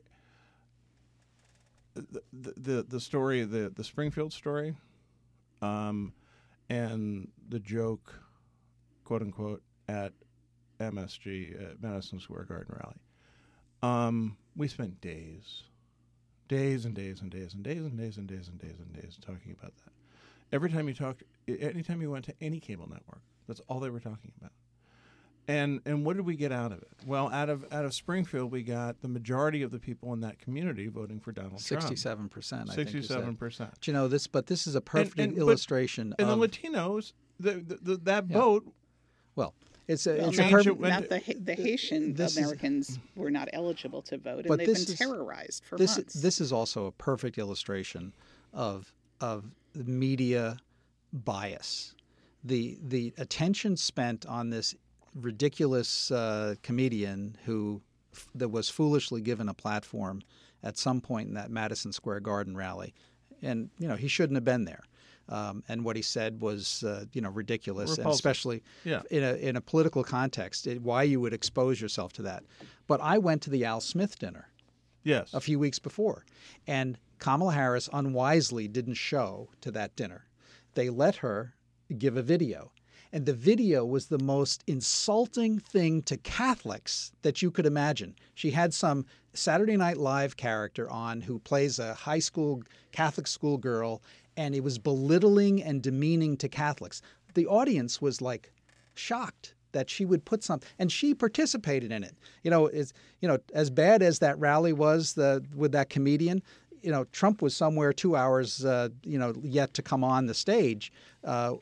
the, the, the story, the, the Springfield story, um, and the joke, quote unquote, at M S G, at Madison Square Garden rally. Um, we spent days, days and days and days and days and days and days and days and days talking about that. Every time you talked, anytime you went to any cable network, that's all they were talking about. And and what did we get out of it? Well, out of out of Springfield, we got the majority of the people in that community voting for Donald Trump. Sixty-seven percent. Sixty-seven percent. You know this, but this is a perfect and- but- illustration And of the Latinos, the, the, the, that Yeah. vote. well, it's a Well, it's a Change not, it perfect. when- not the Ha- the Haitian this is- Americans were not eligible to vote, and But they've been this is- terrorized for This months. this is also a perfect illustration of of media bias. The the attention spent on this ridiculous uh, comedian who f- that was foolishly given a platform at some point in that Madison Square Garden rally, and you know he shouldn't have been there. Um, and what he said was, uh, you know, ridiculous, Repulsive. and especially Yeah. in a in a political context, it, why you would expose yourself to that. But I went to the Al Smith dinner Yes. a few weeks before, and Kamala Harris unwisely didn't show to that dinner. They let her give a video, and the video was the most insulting thing to Catholics that you could imagine. She had some Saturday Night Live character on who plays a high school Catholic school girl, and it was belittling and demeaning to Catholics. The audience was like shocked that she would put something, and she participated in it. You know, it's, you know, as bad as that rally was the, with that comedian, you know, Trump was somewhere two hours, uh, you know, yet to come on the stage. Uh,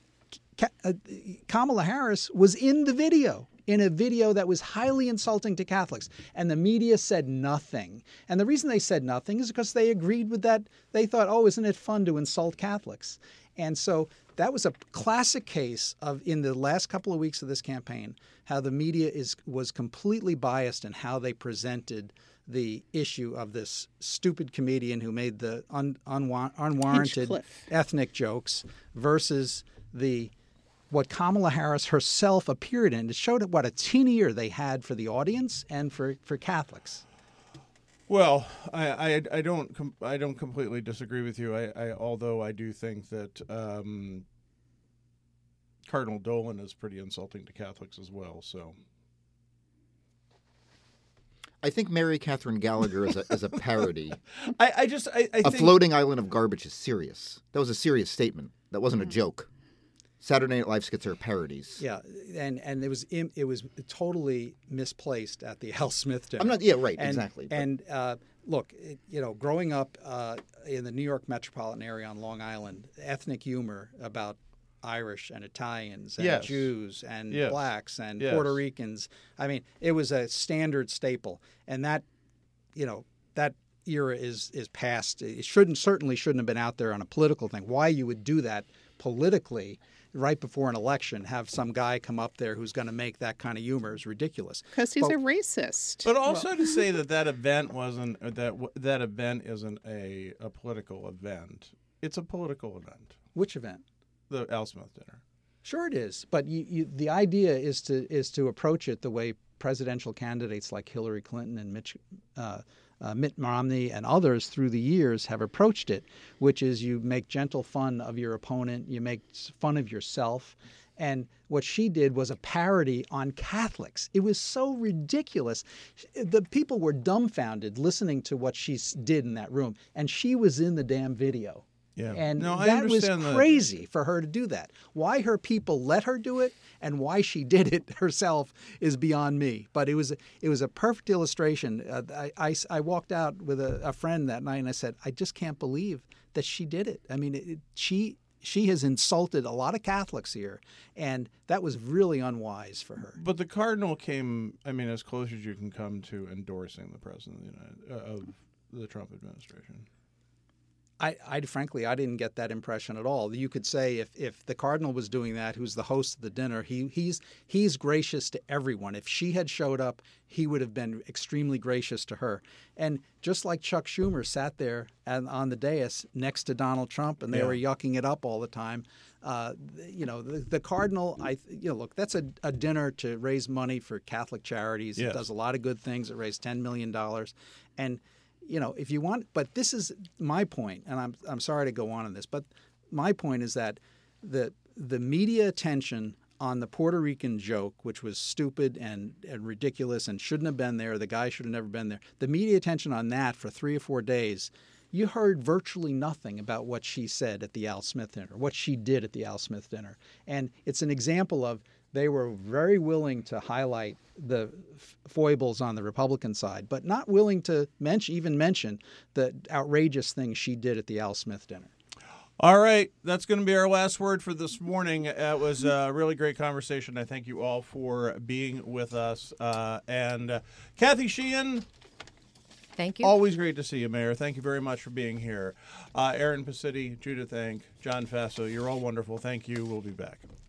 Kamala Harris was in the video, in a video that was highly insulting to Catholics. And the media said nothing. And the reason they said nothing is because they agreed with that. They thought, oh, isn't it fun to insult Catholics? And so that was a classic case of, in the last couple of weeks of this campaign, how the media is was completely biased in how they presented the issue of this stupid comedian who made the un, unwa- unwarranted Hinchcliffe. ethnic jokes versus the what Kamala Harris herself appeared in. It showed what a teeny ear they had for the audience and for, for Catholics. Well, I, I, I don't com- I don't completely disagree with you. I, I although I do think that um, Cardinal Dolan is pretty insulting to Catholics as well. So I think Mary Catherine Gallagher is a, is a parody. I, I just I, I A think floating island of garbage is serious. That was a serious statement. That wasn't a joke. Saturday Night Live skits are parodies. Yeah, and and it was im- it was totally misplaced at the Al Smith dinner. I'm not. Yeah, right. And, exactly. but- And uh, look, it, you know, growing up uh, in the New York metropolitan area on Long Island, ethnic humor about Irish and Italians and Yes. Jews and Yes. blacks and Yes. Puerto Ricans. I mean, it was a standard staple, and that, you know, that era is is past. It shouldn't certainly shouldn't have been out there on a political thing. Why you would do that politically right before an election, have some guy come up there who's going to make that kind of humor is ridiculous. Because he's But- a racist. But also to say that that event wasn't or that w- that event isn't a, a political event. It's a political event. Which event? The Al Smith dinner. Sure, it is. But you, you, the idea is to is to approach it the way presidential candidates like Hillary Clinton and Mitch, uh, uh, Mitt Romney and others through the years have approached it, which is you make gentle fun of your opponent, you make fun of yourself. And what she did was a parody on Catholics. It was so ridiculous. The people were dumbfounded listening to what she s- did in that room. And she was in the damn video. Yeah. And No, I that was understand the- crazy for her to do that. Why her people let her do it and why she did it herself is beyond me. But it was it was a perfect illustration. Uh, I, I, I walked out with a, a friend that night and I said, I just can't believe that she did it. I mean, it, it, she she has insulted a lot of Catholics here, and that was really unwise for her. But the cardinal came, I mean, as close as you can come to endorsing the president of the United, uh, of the Trump administration. I, I frankly, I didn't get that impression at all. You could say if, if the cardinal was doing that, who's the host of the dinner, he he's he's gracious to everyone. If she had showed up, he would have been extremely gracious to her. And just like Chuck Schumer sat there and on the dais next to Donald Trump, and they Yeah. were yucking it up all the time. Uh, you know, the, the cardinal. I you know, look, that's a, a dinner to raise money for Catholic charities. Yes. It does a lot of good things. It raised ten million dollars, and you know, if you want, but this is my point, and I'm I'm sorry to go on in this, but my point is that the the media attention on the Puerto Rican joke, which was stupid and, and ridiculous and shouldn't have been there, the guy should have never been there, the media attention on that for three or four days, you heard virtually nothing about what she said at the Al Smith dinner, what she did at the Al Smith dinner. And it's an example of they were very willing to highlight the f- foibles on the Republican side, but not willing to mention, even mention the outrageous things she did at the Al Smith dinner. All right, that's going to be our last word for this morning. It was a really great conversation. I thank you all for being with us. Uh, and uh, Kathy Sheehan, Thank you. Always great to see you, Mayor. Thank you very much for being here. Uh, Aaron Pacitti, Judith Enck, John Faso, you're all wonderful. Thank you. We'll be back.